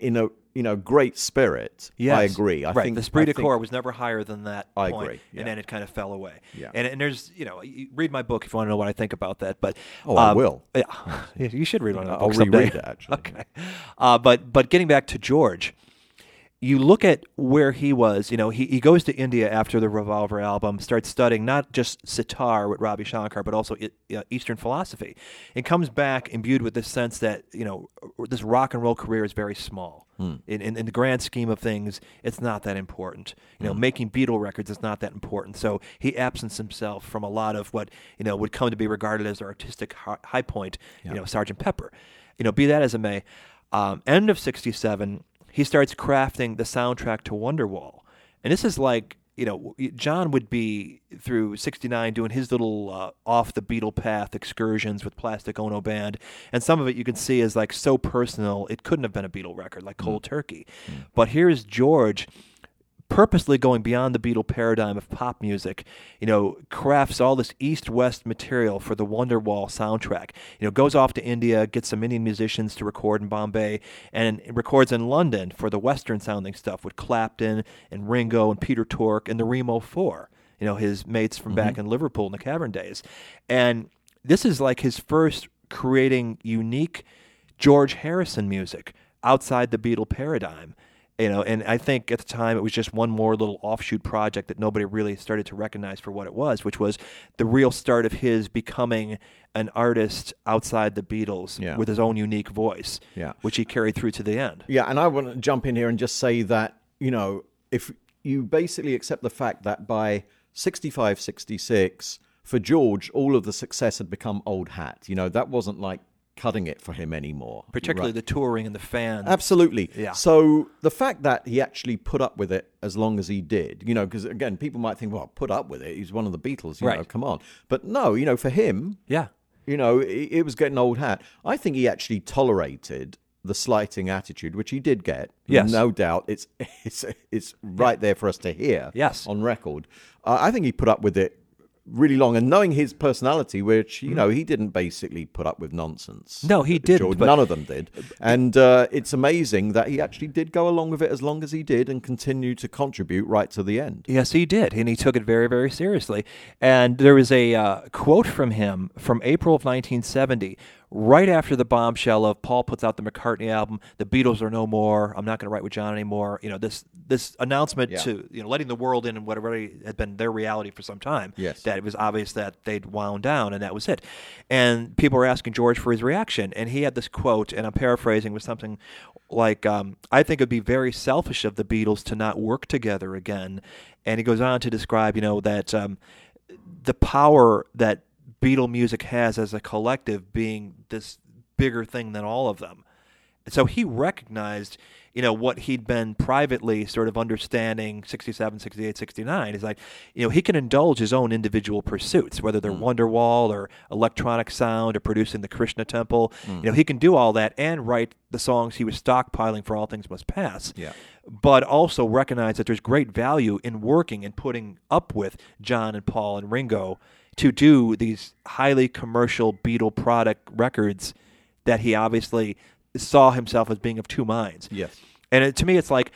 you know, great spirit. Yes. I agree. I right. think the esprit I de think- corps was never higher than that I point, agree, yeah. and then it kind of fell away. Yeah. And, and there's, you know, you read my book if you want to know what I think about that. But Oh, I um, will. Yeah, you should read one of the I'll books someday. reread it, actually. Okay. Uh, but but getting back to George, you look at where he was. You know, he, he goes to India after the Revolver album, starts studying not just sitar with Ravi Shankar, but also I- uh, Eastern philosophy, and comes back imbued with this sense that, you know, this rock and roll career is very small. Hmm. In, in, in the grand scheme of things, it's not that important. You know, making Beatle records is not that important. So he absents himself from a lot of what, you know, would come to be regarded as the artistic hi- high point, you know, Sergeant Pepper. You know, be that as it may, um, end of sixty-seven, he starts crafting the soundtrack to Wonderwall. And this is like, you know, John would be through sixty-nine doing his little uh, off the Beatle path excursions with Plastic Ono Band. And some of it you can see is like so personal, it couldn't have been a Beatle record, like Cold Turkey. But here's George purposely going beyond the Beatle paradigm of pop music, you know, crafts all this East-West material for the Wonderwall soundtrack. You know, goes off to India, gets some Indian musicians to record in Bombay, and records in London for the Western-sounding stuff with Clapton and Ringo and Peter Tork and the Remo Four, you know, his mates from back in Liverpool in the Cavern days. And this is like his first creating unique George Harrison music outside the Beatle paradigm. You know, and I think at the time it was just one more little offshoot project that nobody really started to recognize for what it was, which was the real start of his becoming an artist outside the Beatles Yeah. with his own unique voice, Yeah. which he carried through to the end. Yeah, and I want to jump in here and just say that, you know, if you basically accept the fact that by sixty-five, sixty-six, for George, all of the success had become old hat. You know, that wasn't like cutting it for him anymore. Particularly Right. the touring and the fans. Absolutely. Yeah. So the fact that he actually put up with it as long as he did, you know, because again, people might think, well, put up with it. He's one of the Beatles, you Right. know, come on. But no, you know, for him, Yeah. you know, it, it was getting old hat. I think he actually tolerated the slighting attitude, which he did get. Yes. No doubt. It's it's it's right there for us to hear. Yes. On record. Uh, I think he put up with it really long, and knowing his personality, which you know he didn't basically put up with nonsense. No, he didn't, George. but- None of them did, and uh, it's amazing that he actually did go along with it as long as he did, and continue to contribute right to the end. Yes, he did, and he took it very, very seriously. And there was a uh, quote from him from April of nineteen seventy, right after the bombshell of Paul puts out the McCartney album, the Beatles are no more, I'm not going to write with John anymore. You know, this this announcement Yeah. to, you know, letting the world in and what already had been their reality for some time, Yes. that it was obvious that they'd wound down, and that was it. And people were asking George for his reaction, and he had this quote, and I'm paraphrasing, was something like, um, I think it'd be very selfish of the Beatles to not work together again. And he goes on to describe, you know, that um, the power that Beatle music has as a collective being this bigger thing than all of them. So he recognized, you know, what he'd been privately sort of understanding sixty-seven, sixty-eight, sixty-nine. He's like, you know, he can indulge his own individual pursuits, whether they're Wonderwall or electronic sound or producing the Krishna Temple. You know, he can do all that and write the songs he was stockpiling for All Things Must Pass. Yeah. But also recognize that there's great value in working and putting up with John and Paul and Ringo to do these highly commercial Beatle product records that he obviously saw himself as being of two minds. Yes. And it, to me, it's like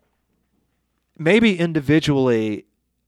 maybe individually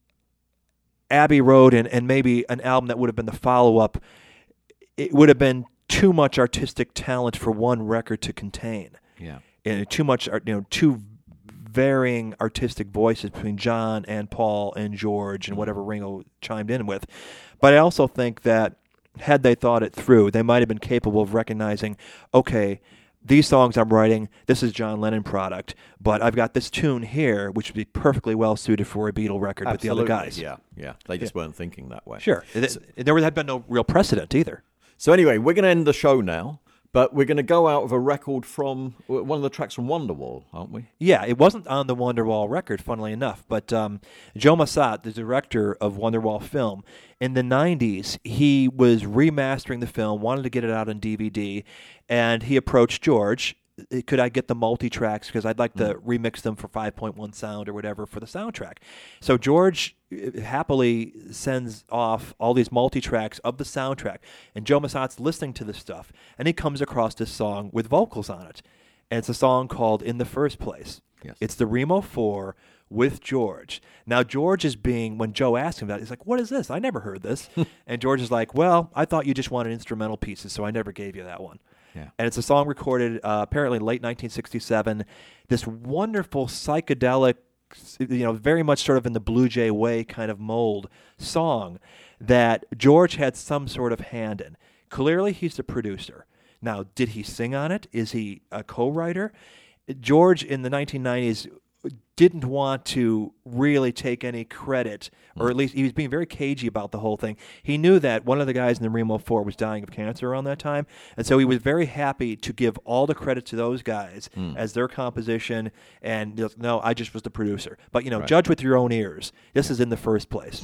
Abbey Road and, and maybe an album that would have been the follow-up, it would have been too much artistic talent for one record to contain. Yeah. And too much, you know, two varying artistic voices between John and Paul and George and whatever Ringo chimed in with. But I also think that had they thought it through, they might have been capable of recognizing, okay, these songs I'm writing, this is John Lennon product, but I've got this tune here, which would be perfectly well suited for a Beatle record with the other Absolutely, guys. Yeah, yeah. They just weren't thinking that way. Sure. Th- there had been no real precedent either. So anyway, we're going to end the show now, but we're going to go out with a record from one of the tracks from Wonderwall, aren't we? Yeah, it wasn't on the Wonderwall record, funnily enough, but um, Joe Massat, the director of Wonderwall film, in the nineties, he was remastering the film, wanted to get it out on D V D, and he approached George, could I get the multi-tracks, because I'd like to remix them for five point one sound or whatever for the soundtrack. So George happily sends off all these multi-tracks of the soundtrack, and Joe Massat's listening to this stuff, and he comes across this song with vocals on it. and it's a song called In the First Place. Yes. It's the Remo four with George. Now, George is being, when Joe asked him about it, he's like, what is this? I never heard this. And George is like, well, I thought you just wanted instrumental pieces, so I never gave you that one. Yeah. And it's a song recorded uh, apparently late nineteen sixty-seven. This wonderful psychedelic, you know, very much sort of in the Blue Jay Way kind of mold song that George had some sort of hand in. Clearly, he's the producer. Now, did he sing on it? Is he a co-writer? George in the nineteen nineties didn't want to really take any credit, or at least he was being very cagey about the whole thing. He knew that one of the guys in the Remo four was dying of cancer around that time, and so he was very happy to give all the credit to those guys mm. as their composition, and no, I just was the producer. But, you know, right. Judge with your own ears. This is In the First Place.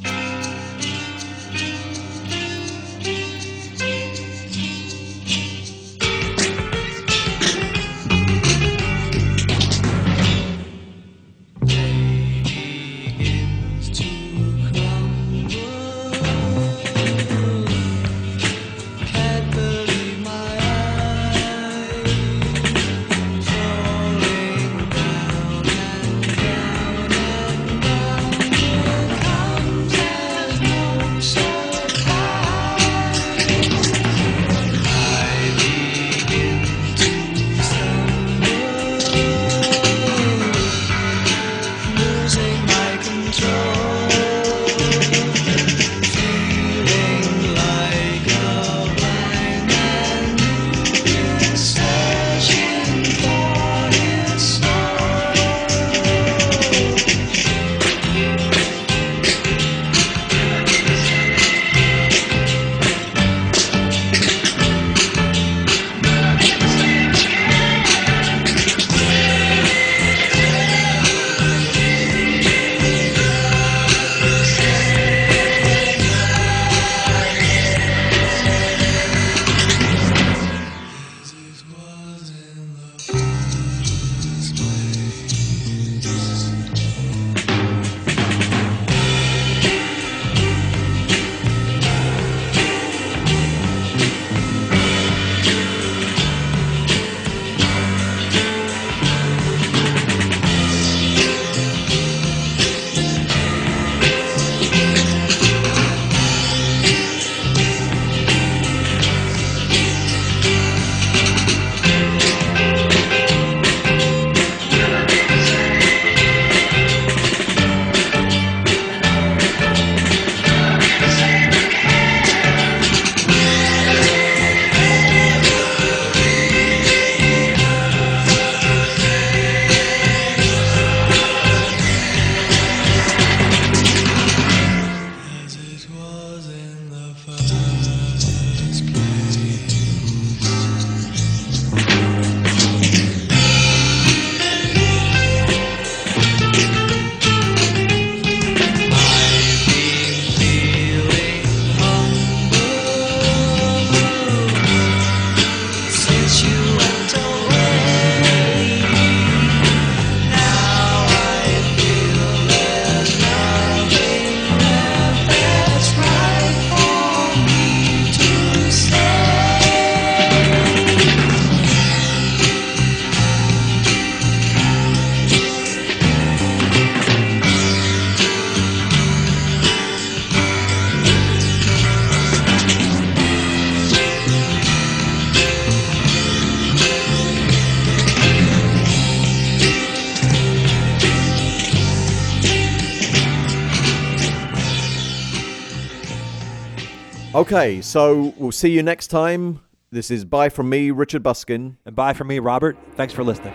Okay, so we'll see you next time. This is bye from me, Richard Buskin. And bye from me, Robert. Thanks for listening.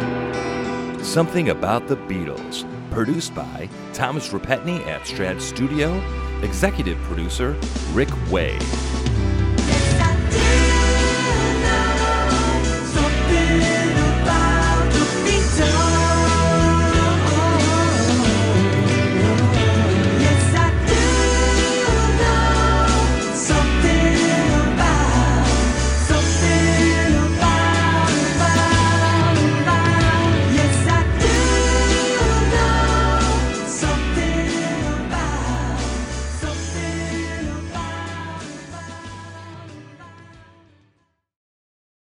Something About the Beatles, produced by Thomas Rapetny at Strad Studio, executive producer Rick Way.